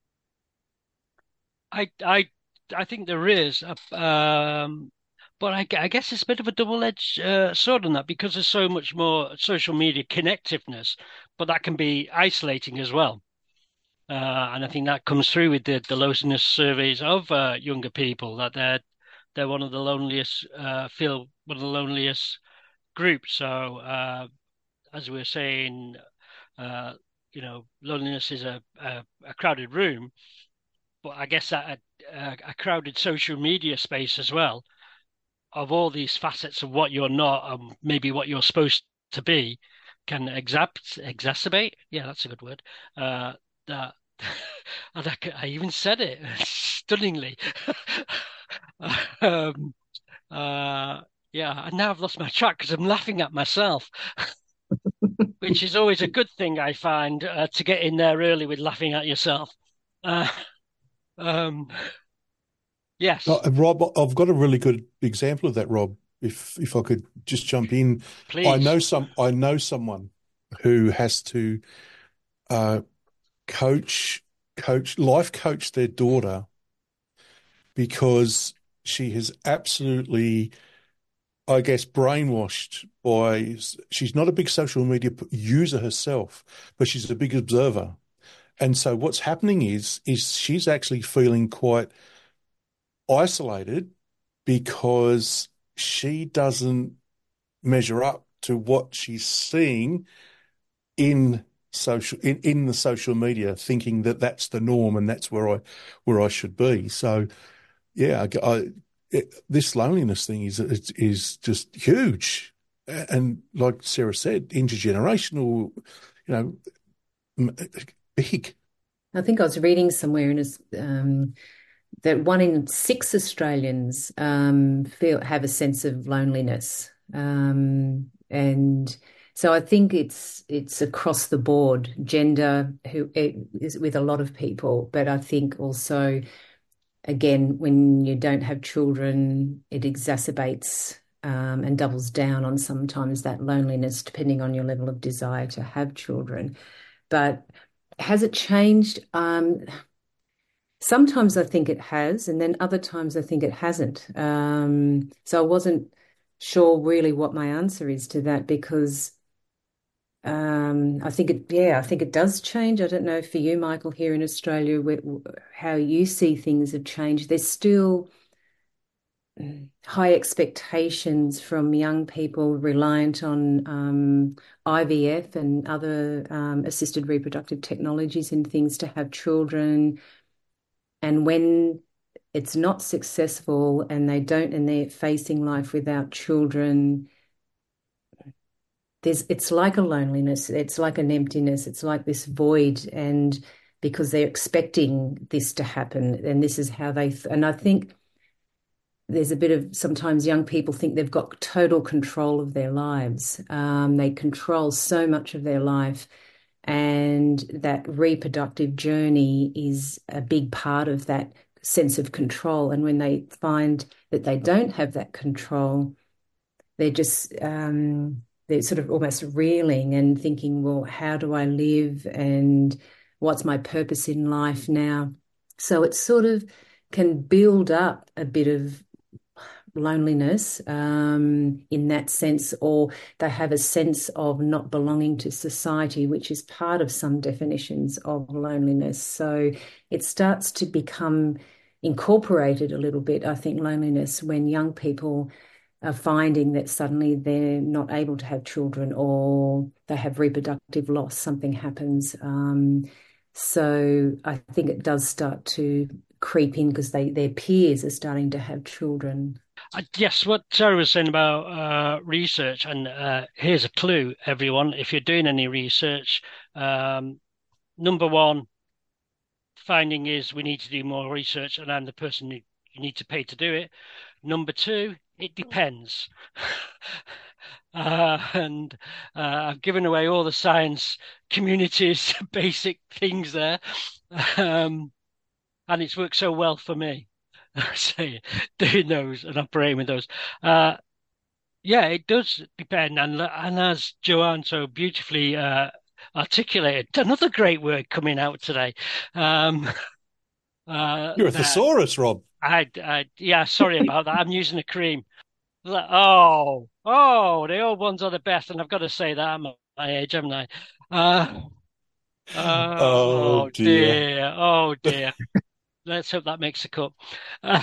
I I I think there is, um, but I, I guess it's a bit of a double-edged uh, sword on that because there's so much more social media connectiveness, but that can be isolating as well. Uh, and I think that comes through with the, the loneliness surveys of uh, younger people, that they're they're one of the loneliest, uh, feel one of the loneliest groups. So uh, as we were saying, uh, you know, loneliness is a, a, a crowded room, but I guess that a, a crowded social media space as well, of all these facets of what you're not and maybe what you're supposed to be, can exact exacerbate. Yeah, that's a good word. Uh, that and I, I even said it stunningly. um, uh, yeah, and now I've lost my track because I'm laughing at myself, which is always a good thing, I find, uh, to get in there early with laughing at yourself. Uh, um, yes, Uh, Rob, I've got a really good example of that, Rob. If if I could just jump in, please. I know some. I know someone who has to uh, coach, coach, life coach their daughter because she has absolutely, I guess, brainwashed by. She's not a big social media user herself, but she's a big observer, and so what's happening is is she's actually feeling quite isolated because she doesn't measure up to what she's seeing in social in, in the social media, thinking that that's the norm and that's where I where I should be. So, yeah, I, I, it, this loneliness thing is is, is just huge, and like Sarah said, intergenerational, you know, big. I think I was reading somewhere in a, um, that one in six Australians um, feel have a sense of loneliness, um, and so I think it's it's across the board, gender, who it is with a lot of people, but I think also, again, when you don't have children, it exacerbates um, and doubles down on sometimes that loneliness, depending on your level of desire to have children. But has it changed? Um, sometimes I think it has, and then other times I think it hasn't. Um, so I wasn't sure really what my answer is to that, because um, I think it, yeah, I think it does change. I don't know for you, Michael, here in Australia, where, how you see things have changed. There's still high expectations from young people reliant on um, I V F and other um, assisted reproductive technologies and things to have children. And when it's not successful and they don't, and they're facing life without children, there's, it's like a loneliness. It's like an emptiness. It's like this void. And because they're expecting this to happen, and this is how they, th- and I think there's a bit of, sometimes young people think they've got total control of their lives. Um, they control so much of their life, and that reproductive journey is a big part of that sense of control. And when they find that they don't have that control, they're just, um, they're sort of almost reeling and thinking, well, how do I live? And what's my purpose in life now? So it sort of can build up a bit of loneliness um, in that sense, or they have a sense of not belonging to society, which is part of some definitions of loneliness. So it starts to become incorporated a little bit, I think, loneliness, when young people are finding that suddenly they're not able to have children, or they have reproductive loss, something happens. Um, so I think it does start to creep in because they their peers are starting to have children. Uh, yes, what Sarah was saying about uh, research, and uh, here's a clue, everyone. If you're doing any research, um, number one finding is we need to do more research, and I'm the person who you need to pay to do it. Number two, it depends. uh, and uh, I've given away all the science community's basic things there. Um, and it's worked so well for me. So doing those and operating with those. Uh, yeah, it does depend. And, and as Joanne so beautifully uh, articulated, another great word coming out today. Um, uh, You're a thesaurus, Rob. I, I, yeah, sorry about that. I'm using a cream. Like, oh, oh, the old ones are the best. And I've got to say that I'm my age, haven't I? Uh, uh, oh, oh, dear. dear. Oh, dear. Let's hope that makes a cut. Uh,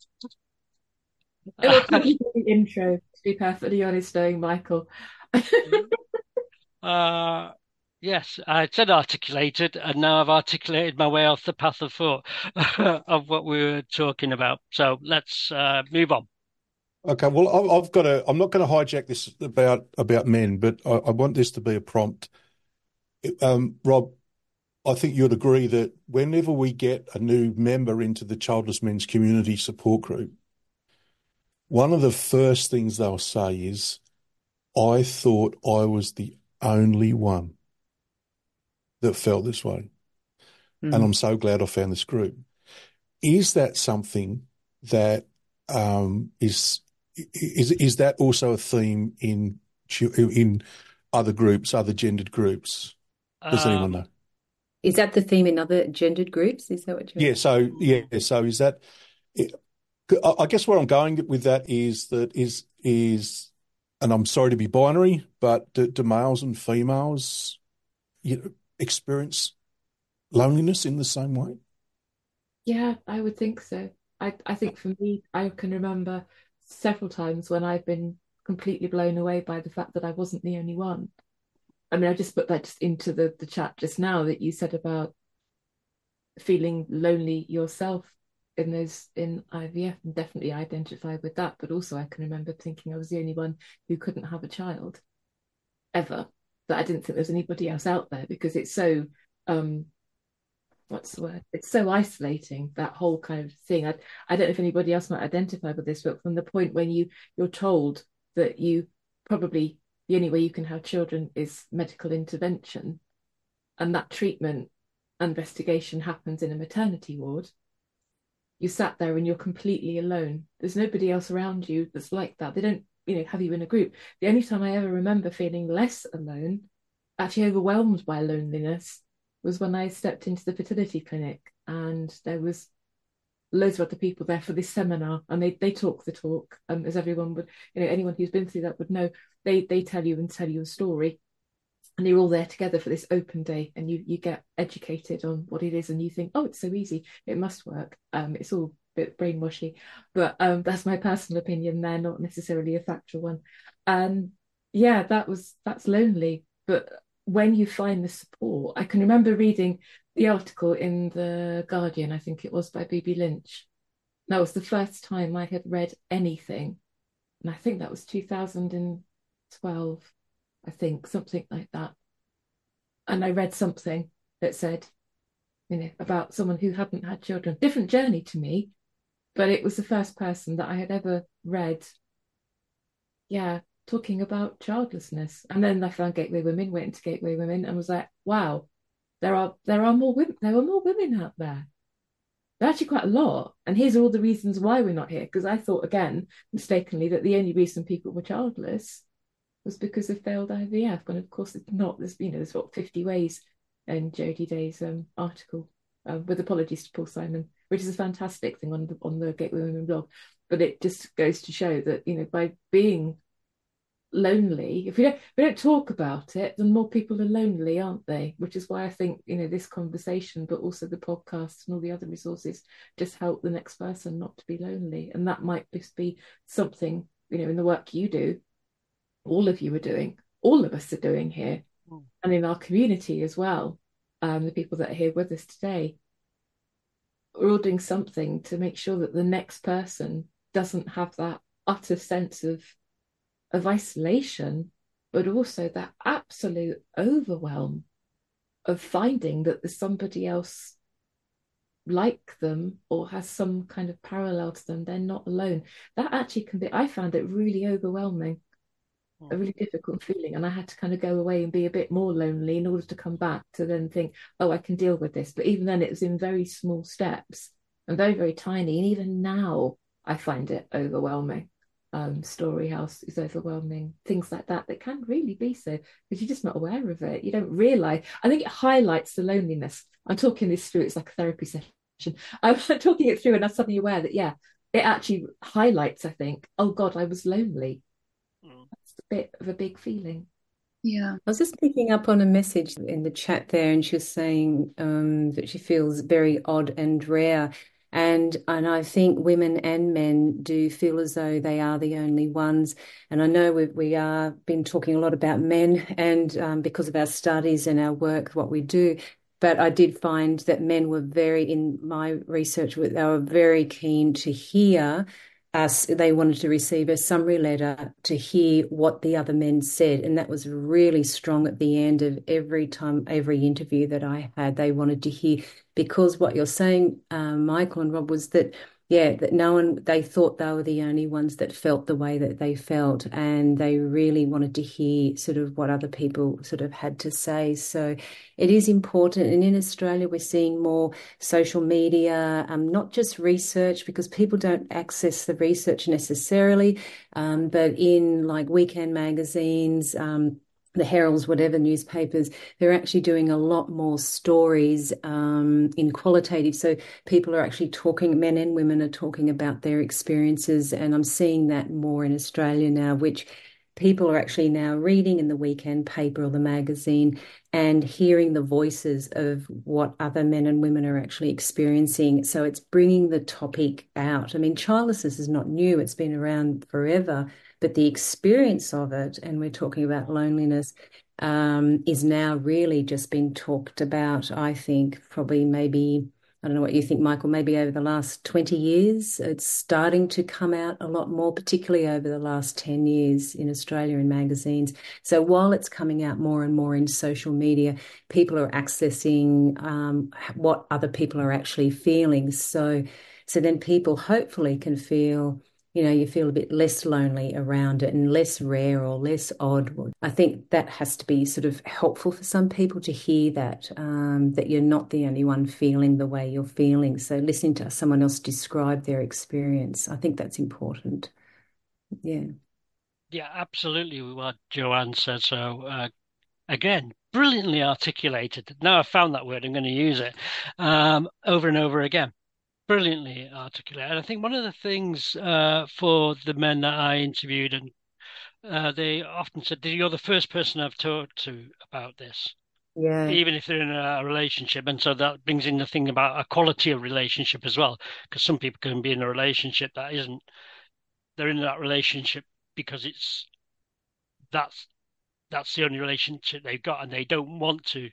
it will probably be the intro, to be perfectly honest, knowing Michael. uh, yes, I said articulated, and now I've articulated my way off the path of thought of what we were talking about. So let's uh, move on. Okay, well, I've got to. I'm not going to hijack this about about men, but I, I want this to be a prompt. Um, Rob, I think you'd agree that whenever we get a new member into the Childless Men's Community Support Group, one of the first things they'll say is, I thought I was the only one that felt this way. Mm. And I'm so glad I found this group. Is that something that um, is, is, is that also a theme in, in other groups, other gendered groups? Does um, anyone know? Is that the theme in other gendered groups? Is that what you're... Yeah, so, yeah, so is that... I guess where I'm going with that is that is, is and I'm sorry to be binary, but do, do males and females you know, experience loneliness in the same way? Yeah, I would think so. I, I think for me, I can remember several times when I've been completely blown away by the fact that I wasn't the only one. I mean, I just put that just into the, the chat just now that you said about feeling lonely yourself in those in I V F, and definitely identify with that. But also I can remember thinking I was the only one who couldn't have a child ever, that I didn't think there was anybody else out there, because it's so um what's the word? It's so isolating, that whole kind of thing. I, I don't know if anybody else might identify with this, but from the point when you you're told that you probably the only way you can have children is medical intervention, and that treatment investigation happens in a maternity ward, you sat there and you're completely alone. There's nobody else around you that's like that. They don't, you know, have you in a group. The only time I ever remember feeling less alone, actually overwhelmed by loneliness, was when I stepped into the fertility clinic, and there was loads of other people there for this seminar, and they they talk the talk, um, as everyone would, you know, anyone who's been through that would know. They they tell you and tell you a story, and you're all there together for this open day, and you you get educated on what it is, and you think, oh, it's so easy, it must work. Um, it's all a bit brainwashy, but um, that's my personal opinion there, not necessarily a factual one. And yeah, that was that's lonely, but when you find the support, I can remember reading the article in the Guardian, I think it was by Bibi Lynch. That was the first time I had read anything, and I think that was two thousand twelve, I think, something like that. And I read something that said, you know, about someone who hadn't had children. Different journey to me, but it was the first person that I had ever read, yeah, talking about childlessness. And then I found Gateway Women, went into Gateway Women, and was like, wow, there are there are more women. There are more women out there. There are actually quite a lot. And here's all the reasons why we're not here. Because I thought, again, mistakenly, that the only reason people were childless was because of failed I V F. And of course, it's not. There's, you know, there's what, fifty ways in Jodie Day's um, article, uh, with apologies to Paul Simon, which is a fantastic thing on the, on the Gateway Women blog. But it just goes to show that, you know, by being lonely, if we don't if we don't talk about it, then more people are lonely, aren't they? Which is why I think, you know, this conversation, but also the podcast and all the other resources, just help the next person not to be lonely. And that might just be something, you know, in the work you do, all of you are doing, all of us are doing here, mm. and in our community as well. Um, the people that are here with us today, we're all doing something to make sure that the next person doesn't have that utter sense of of isolation, but also that absolute overwhelm of finding that there's somebody else like them or has some kind of parallel to them. They're not alone. That actually can be, I found it really overwhelming, a really difficult feeling. And I had to kind of go away and be a bit more lonely in order to come back to then think, oh, I can deal with this. But even then it was in very small steps and very, very tiny. And even now I find it overwhelming. Um, Story House is overwhelming, things like that that can really be so, because you're just not aware of it. You don't realise. I think it highlights the loneliness. I'm talking this through, it's like a therapy session. I'm talking it through and I'm suddenly aware that, yeah, it actually highlights, I think, oh God, I was lonely. Mm. That's a bit of a big feeling. Yeah. I was just picking up on a message in the chat there, and she was saying um, that she feels very odd and rare. And and I think women and men do feel as though they are the only ones. And I know we we are been talking a lot about men, and um, because of our studies and our work, what we do. But I did find that men were very, in my research, they were very keen to hear us. They wanted to receive a summary letter to hear what the other men said. And that was really strong at the end of every time, every interview that I had. They wanted to hear, because what you're saying, um, Michael and Rob, was that, yeah, that no one, they thought they were the only ones that felt the way that they felt. And they really wanted to hear sort of what other people sort of had to say. So it is important. And in Australia, we're seeing more social media, um, not just research, because people don't access the research necessarily, um, but in like weekend magazines, um, the Heralds, whatever newspapers, they're actually doing a lot more stories um, in qualitative. So people are actually talking, men and women are talking about their experiences. And I'm seeing that more in Australia now, which people are actually now reading in the weekend paper or the magazine and hearing the voices of what other men and women are actually experiencing. So it's bringing the topic out. I mean, childlessness is not new. It's been around forever, but the experience of it, and we're talking about loneliness, um, is now really just being talked about, I think, probably maybe, I don't know what you think, Michael, maybe over the last twenty years. It's starting to come out a lot more, particularly over the last ten years in Australia in magazines. So while it's coming out more and more in social media, people are accessing um, what other people are actually feeling. So, so then people hopefully can feel, you know, you feel a bit less lonely around it and less rare or less odd. I think that has to be sort of helpful for some people to hear that, um, that you're not the only one feeling the way you're feeling. So listening to someone else describe their experience, I think that's important. Yeah. Yeah, absolutely what Joanne said. So, uh, again, brilliantly articulated. Now I've found that word, I'm going to use it um, over and over again. Brilliantly articulated. And I think one of the things uh, for the men that I interviewed, and uh, they often said, you're the first person I've talked to about this. Yeah. Even if they're in a relationship. And so that brings in the thing about a quality of relationship as well, because some people can be in a relationship that isn't, they're in that relationship because it's, that's, that's the only relationship they've got, and they don't want to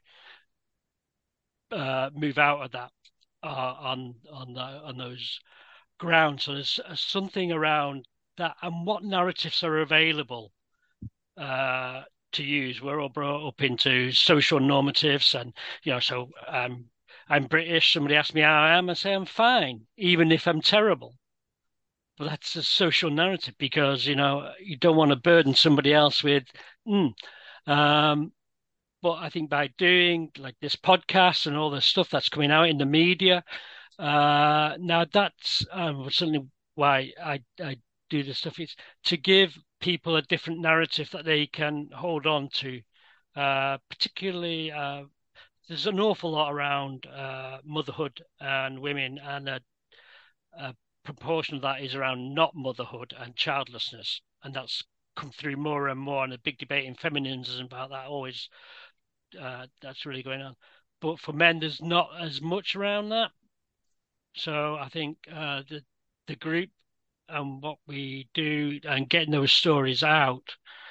uh, move out of that uh, on on the, on those grounds. So there's something around that, and what narratives are available uh, to use. We're all brought up into social normatives, and you know, so um, I'm British. Somebody asks me how I am, I say I'm fine, even if I'm terrible. But that's a social narrative, because you know you don't want to burden somebody else with. Mm. Um, but I think by doing like this podcast and all the stuff that's coming out in the media, uh, now that's um, certainly why I, I do this stuff. It's to give people a different narrative that they can hold on to. Uh, particularly, uh, there's an awful lot around uh, motherhood and women, and a, a proportion of that is around not motherhood and childlessness, and that's come through more and more. And a big debate in feminism about that always. Uh, that's really going on. But for men, there's not as much around that. So I think uh, the the group and what we do and getting those stories out,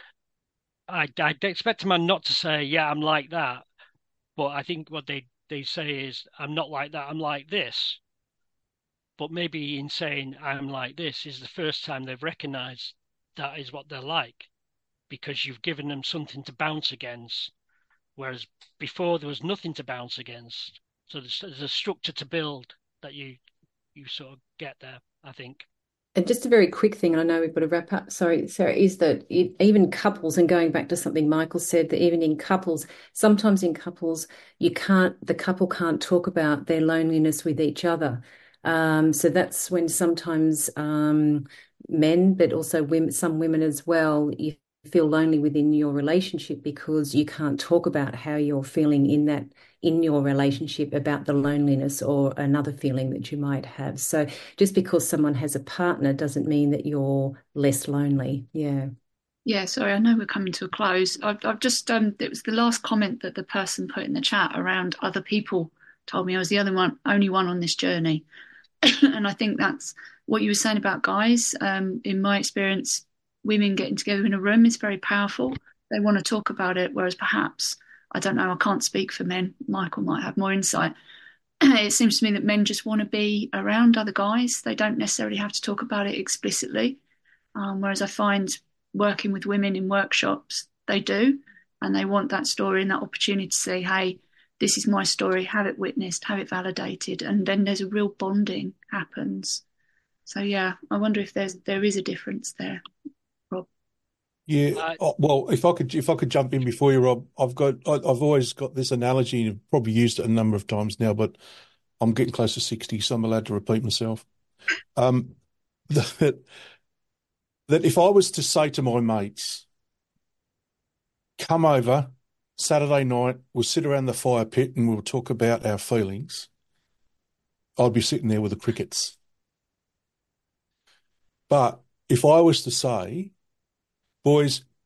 I, I'd expect a man not to say, yeah, I'm like that. But I think what they, they say is, I'm not like that, I'm like this. But maybe in saying I'm like this is the first time they've recognized that is what they're like, because you've given them something to bounce against. Whereas before there was nothing to bounce against. So there's, there's a structure to build that you you sort of get there, I think. And just a very quick thing, and I know we've got to wrap up, sorry, Sarah, is that it, even couples, and going back to something Michael said, that even in couples, sometimes in couples, you can't, the couple can't talk about their loneliness with each other. Um, so that's when sometimes um, men, but also women, some women as well, you feel lonely within your relationship because you can't talk about how you're feeling in that in your relationship about the loneliness or another feeling that you might have. So just because someone has a partner doesn't mean that you're less lonely. Yeah. Yeah, sorry, I know we're coming to a close. I've, I've just, um, it was the last comment that the person put in the chat around other people told me I was the other one, only one on this journey. And I think that's what you were saying about guys. Um, in my experience, women getting together in a room is very powerful. They want to talk about it, whereas perhaps, I don't know, I can't speak for men. Michael might have more insight. It seems to me that men just want to be around other guys. They don't necessarily have to talk about it explicitly. Um, whereas I find working with women in workshops, they do. And they want that story and that opportunity to say, hey, this is my story, have it witnessed, have it validated. And then there's a real bonding happens. So, yeah, I wonder if there's there is a difference there. Yeah, Uh, oh, well, if I could, if I could jump in before you, Rob, I've got, I, I've always got this analogy, and I've probably used it a number of times now, but I'm getting close to sixty, so I'm allowed to repeat myself. Um, that that if I was to say to my mates, "Come over Saturday night, we'll sit around the fire pit and we'll talk about our feelings," I'd be sitting there with the crickets. But if I was to say, boys,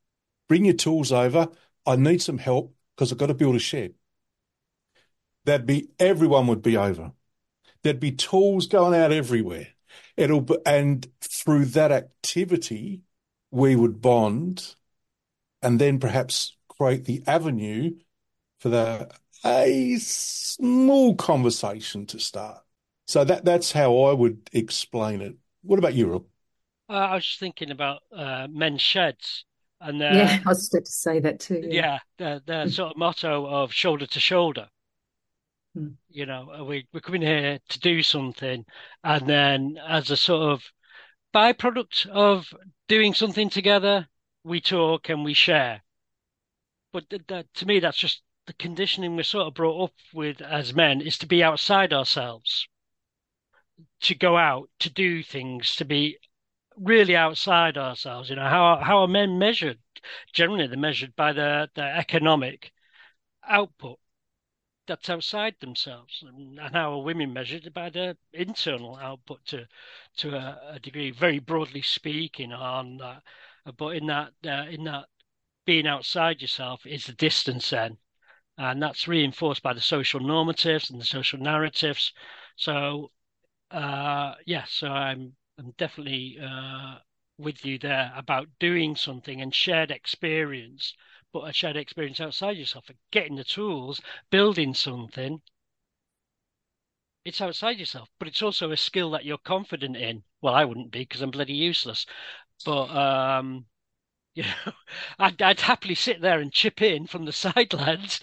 bring your tools over. I need some help because I've got to build a shed. That'd be, everyone would be over. There'd be tools going out everywhere. It'll be, and through that activity, we would bond and then perhaps create the avenue for the, a small conversation to start. So that that's how I would explain it. What about you, Rob? Uh, I was just thinking about uh, men's sheds. And their, yeah, I was about to say that too. Yeah, yeah their, their sort of motto of shoulder to shoulder. Hmm. You know, we, we're coming here to do something, and then as a sort of byproduct of doing something together, we talk and we share. But th- that, to me, that's just the conditioning we're sort of brought up with as men, is to be outside ourselves, to go out, to do things, to be really outside ourselves. You know, how how are men measured? Generally, they're measured by their, their economic output that's outside themselves, and, and how are women measured by their internal output to to a, a degree, very broadly speaking on that. But in that uh, in that being outside yourself is the distance then, and that's reinforced by the social normatives and the social narratives. So uh yeah, so I'm I'm definitely uh with you there about doing something and shared experience, but a shared experience outside yourself, and getting the tools, building something. It's outside yourself, but it's also a skill that you're confident in. Well, I wouldn't be because I'm bloody useless. But um, you know, I'd, I'd happily sit there and chip in from the sidelines.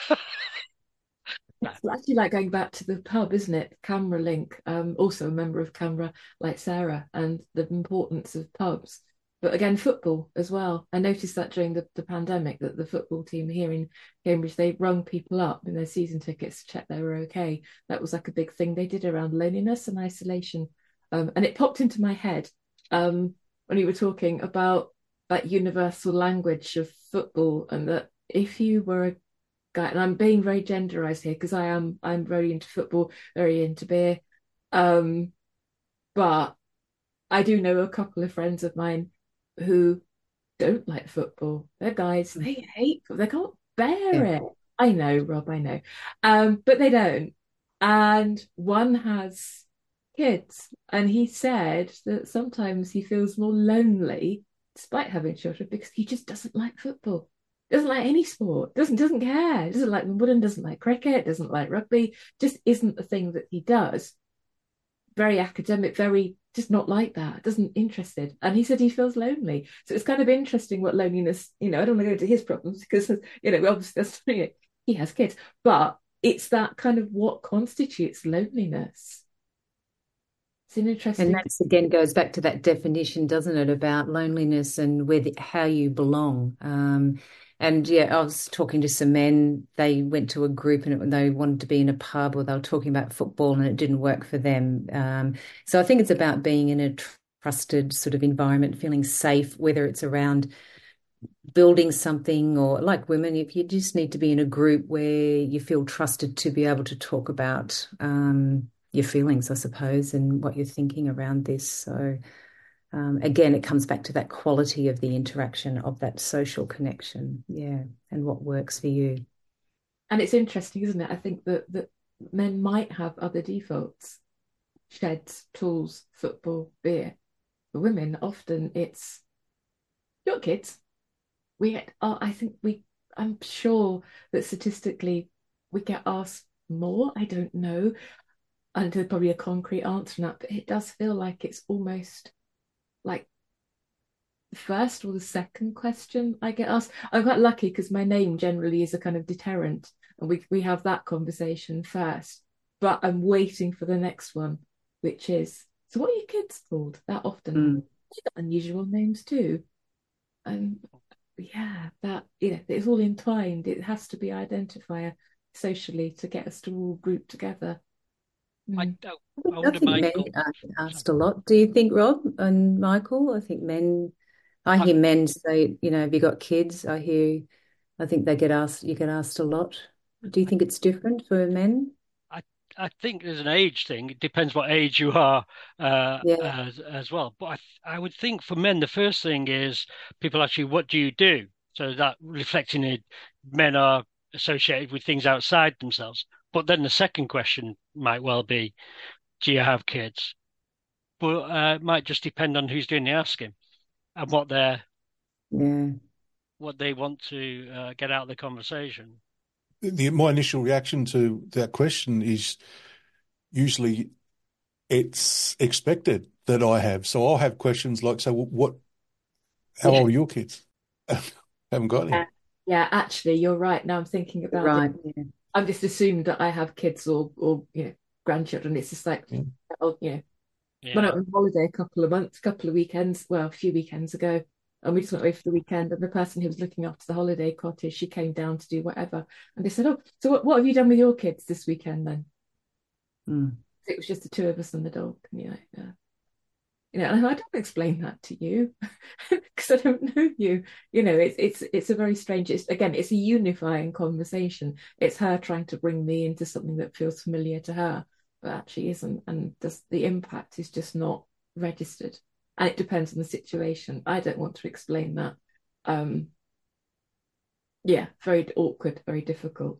It's actually like going back to the pub, isn't it? Camera Link, um, also a member of Camera, like Sarah, and the importance of pubs. But again, football as well. I noticed that during the, the pandemic, that the football team here in Cambridge, they rung people up in their season tickets to check they were okay. That was like a big thing they did around loneliness and isolation. Um, and it popped into my head um, when you were talking about that universal language of football, and that if you were a guy, and I'm being very genderized here because I am, I'm very into football, very into beer. Um, but I do know a couple of friends of mine who don't like football. They're guys, they hate football. They can't bear Yeah. it. I know, Rob, I know. Um, but they don't. And one has kids, and he said that sometimes he feels more lonely despite having children because he just doesn't like football. Doesn't like any sport. Doesn't doesn't care. Doesn't like Wimbledon. Doesn't like cricket. Doesn't like rugby. Just isn't the thing that he does. Very academic. Very just not like that. Doesn't interested. And he said he feels lonely. So it's kind of interesting what loneliness. You know, I don't want to go into his problems because you know obviously that's, you know, he has kids, but it's that kind of what constitutes loneliness. It's an interesting. And that's again goes back to that definition, doesn't it, about loneliness and where the, how you belong. Um, and yeah, I was talking to some men. They went to a group and it, they wanted to be in a pub, or they were talking about football, and it didn't work for them. Um, so I think it's about being in a trusted sort of environment, feeling safe, whether it's around building something or like women, if you just need to be in a group where you feel trusted to be able to talk about um, your feelings, I suppose, and what you're thinking around this. So um, again, it comes back to that quality of the interaction, of that social connection, yeah, and what works for you. And it's interesting, isn't it? I think that, that men might have other defaults: sheds, tools, football, beer. For women, often it's your kids. We get, oh, I think we, I'm sure that statistically we get asked more. I don't know, and there's probably a concrete answer on that, but it does feel like it's almost like the first or the second question I get asked. I'm quite lucky because my name generally is a kind of deterrent, and we we have that conversation first. But I'm waiting for the next one, which is, so what are your kids called? That often Mm. they've got unusual names too, and yeah, that you know it's all entwined. It has to be identifier socially to get us to all group together. I, Mm. I, I I wonder, think men Michael. are asked a lot. Do you think, Rob and Michael? I think men, I I, hear men say, you know, have you got kids? I hear, I think they get asked, you get asked a lot. Do you think it's different for men? I, I think there's an age thing. It depends what age you are uh, Yeah. as as well. But I, I would think for men, the first thing is people actually, what do you do? So that reflecting it, men are associated with things outside themselves. But then the second question might well be, do you have kids? But uh, it might just depend on who's doing the asking and what they're, yeah. what they want to uh, get out of the conversation. The, my initial reaction to that question is usually it's expected that I have. So I'll have questions like, so what, how Yeah. old are your kids? Haven't got any. Yeah, yeah, actually, you're right. Now I'm thinking about Right. it. Yeah. I've just assumed that I have kids or, or you know, grandchildren. It's just like, Yeah. oh, you know, Yeah. went out on holiday a couple of months, a couple of weekends, well, a few weekends ago, and we just went away for the weekend. And the person who was looking after the holiday cottage, she came down to do whatever, and they said, "Oh, so what, what have you done with your kids this weekend then?" Mm. It was just the two of us and the dog. And you're like, yeah. You know, and I don't explain that to you because I don't know you. You know, it's it's it's a very strange. It's again, it's a unifying conversation. It's her trying to bring me into something that feels familiar to her, but actually isn't, and does, the impact is just not registered. And it depends on the situation. I don't want to explain that. Um, yeah, very awkward, very difficult.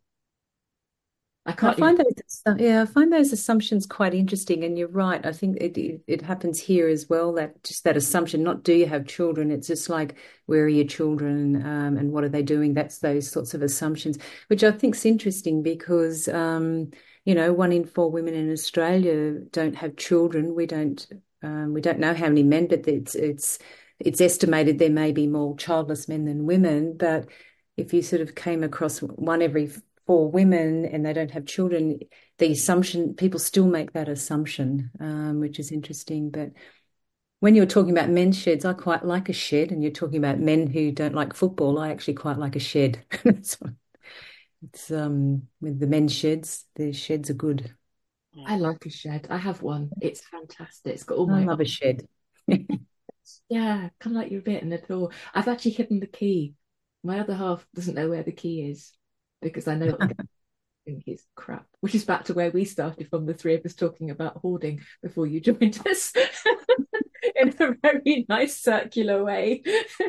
I I can't find even. those, yeah, I find those assumptions quite interesting, and you're right. I think it, it it happens here as well. That just that assumption, not do you have children? It's just like, where are your children, um, and what are they doing? That's those sorts of assumptions, which I think is interesting because, um, you know, one in four women in Australia don't have children. We don't um, we don't know how many men, but it's it's it's estimated there may be more childless men than women. But if you sort of came across one every for women and they don't have children, the assumption, people still make that assumption, um, which is interesting. But when you're talking about men's sheds, I quite like a shed, and you're talking about men who don't like football, I actually quite like a shed. So it's um with the men's sheds, the sheds are good. I like a shed. I have one. It's fantastic. It's got all I my love a shed. yeah, kind of like you're bitten the door. I've actually hidden the key. My other half doesn't know where the key is because I know what the think is crap, which is back to where we started from, the three of us talking about hoarding before you joined us in a very nice circular way.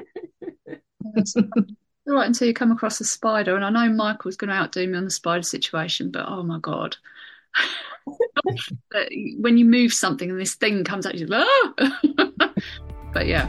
It's all right until you come across a spider, and I know Michael's going to outdo me on the spider situation, but oh my God. But when you move something and this thing comes at you, ah! But yeah.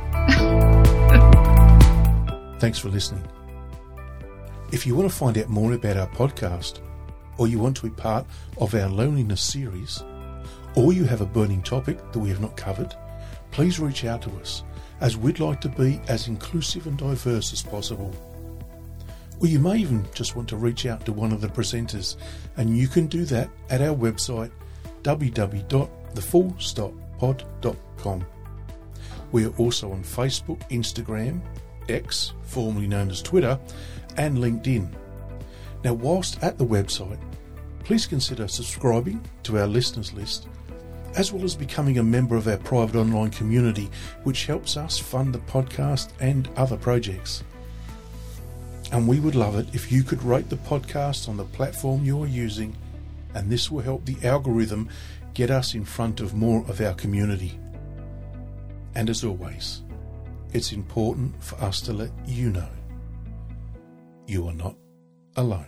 Thanks for listening. If you want to find out more about our podcast, or you want to be part of our loneliness series, or you have a burning topic that we have not covered, please reach out to us, as we'd like to be as inclusive and diverse as possible. Or you may even just want to reach out to one of the presenters, and you can do that at our website w w w dot the full stop pod dot com. We are also on Facebook, Instagram, X, formerly known as Twitter, and LinkedIn. Now, whilst at the website, please consider subscribing to our listeners list, as well as becoming a member of our private online community, which helps us fund the podcast and other projects. And we would love it if you could rate the podcast on the platform you are using, and this will help the algorithm get us in front of more of our community. And as always, it's important for us to let you know you are not alone.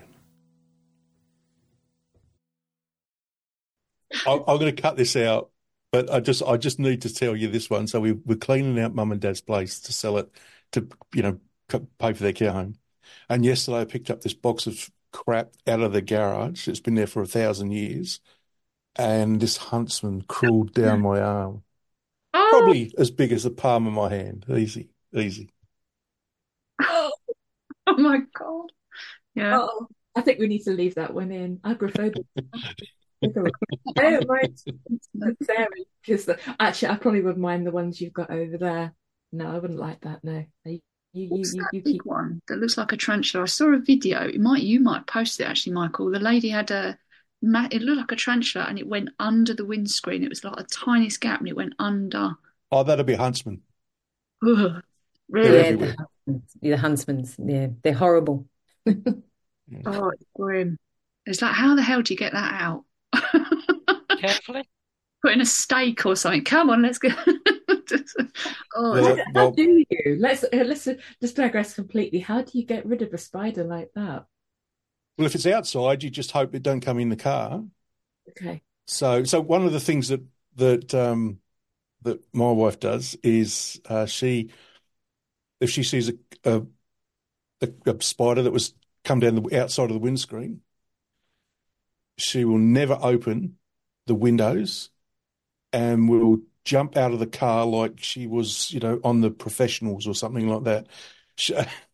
I, I'm going to cut this out, but I just I just need to tell you this one. So we, we're cleaning out Mum and Dad's place to sell it, to, you know, pay for their care home. And yesterday I picked up this box of crap out of the garage. It's been there for a thousand years. And this huntsman crawled down my arm. Oh, Probably as big as the palm of my hand. Easy, easy. oh my God. Yeah. Oh, I think we need to leave that one in. Agoraphobia. I don't mind Sarah, because the, actually I probably wouldn't mind the ones you've got over there. No, I wouldn't like that. No, you you What's you, that you big keep. one that looks like a tarantula? I saw a video. It might you might post it actually, Michael. The lady had a ma- it looked like a tarantula and it went under the windscreen. It was like a tiniest gap and it went under. Oh, that'd be a huntsman. Ugh, They're really? Yeah, everywhere. the, yeah, the huntsmans. Yeah, they're horrible. Oh, it's grim. It's like, how the hell do you get that out? Carefully. Put in a steak or something. Come on, let's go. oh, Well, How, how well, do you? Let's uh, let's uh, just digress completely. How do you get rid of a spider like that? well, if it's outside, you just hope it don't come in the car. Okay. So, so one of the things that that um, that my wife does is uh, she, if she sees a, a a a spider that was come down the outside of the windscreen, she will never open the windows and will jump out of the car like she was, you know, on the professionals or something like that. She,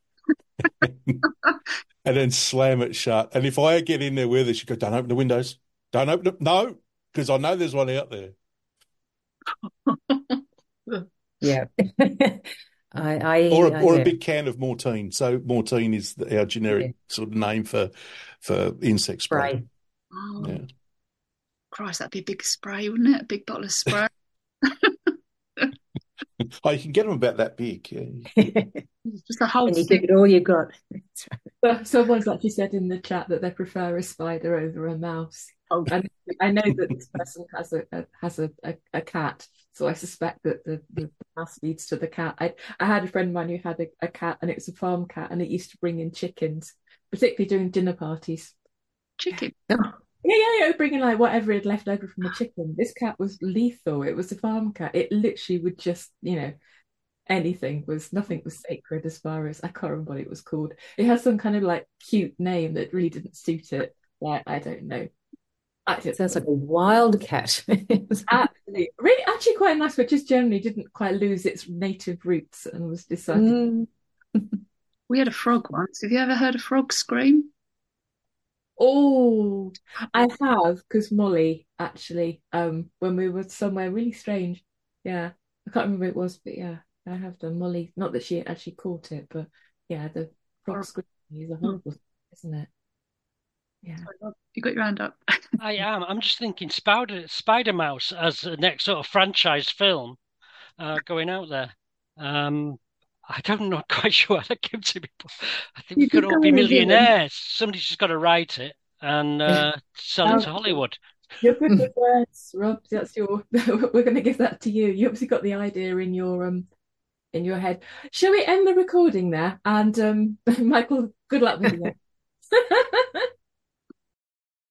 and then slam it shut. And if I get in there with her, she goes, "Don't open the windows. Don't open them. No, because I know there's one out there." Yeah. I, I, Or a, I or a yeah. big can of Mortine. So Mortine is the, our generic Yeah. sort of name for for insect spray. Spray. oh, Yeah. Christ, that'd be a big spray, wouldn't it? A big bottle of spray. Oh, you can get them about that big. Yeah. Just a whole And you thing. give it all you got. Well, someone's actually said in the chat that they prefer a spider over a mouse. Oh, And I know that this person has a, a has a, a, a cat, so I suspect that the, the, the mouse leads to the cat. I I had a friend of mine who had a, a cat, and it was a farm cat, and it used to bring in chickens, particularly during dinner parties. chicken. Yeah, yeah, yeah, bringing like whatever had left over from the chicken. This cat was lethal. It was a farm cat. It literally would just, you know, anything was nothing was sacred as far as I can't remember what it was called. It has some kind of like cute name that really didn't suit it. Like I don't know. Actually, It sounds like a wildcat. absolutely, really, actually quite nice, but just generally didn't quite lose its native roots and was decided. Mm. We had a frog once. Have you ever heard a frog scream? Oh, I have because Molly actually, um, when we were somewhere really strange. Yeah, I can't remember what it was, but yeah, I have done Molly. Not that she actually caught it, but yeah, the frog Horrible. screaming is a horrible thing, isn't it? Yeah. You got your hand up. I am. I'm just thinking Spider Spider Mouse as the next sort of franchise film uh, going out there. Um, I don't know quite sure how to give to people. I think we You could could all go be with it. millionaires. Somebody's just got to write it and uh, sell it to Um, Hollywood. You're good with words, Rob. That's your. We're going to give that to you. You obviously got the idea in your um in your head. Shall we end the recording there? And um, Michael, good luck with it.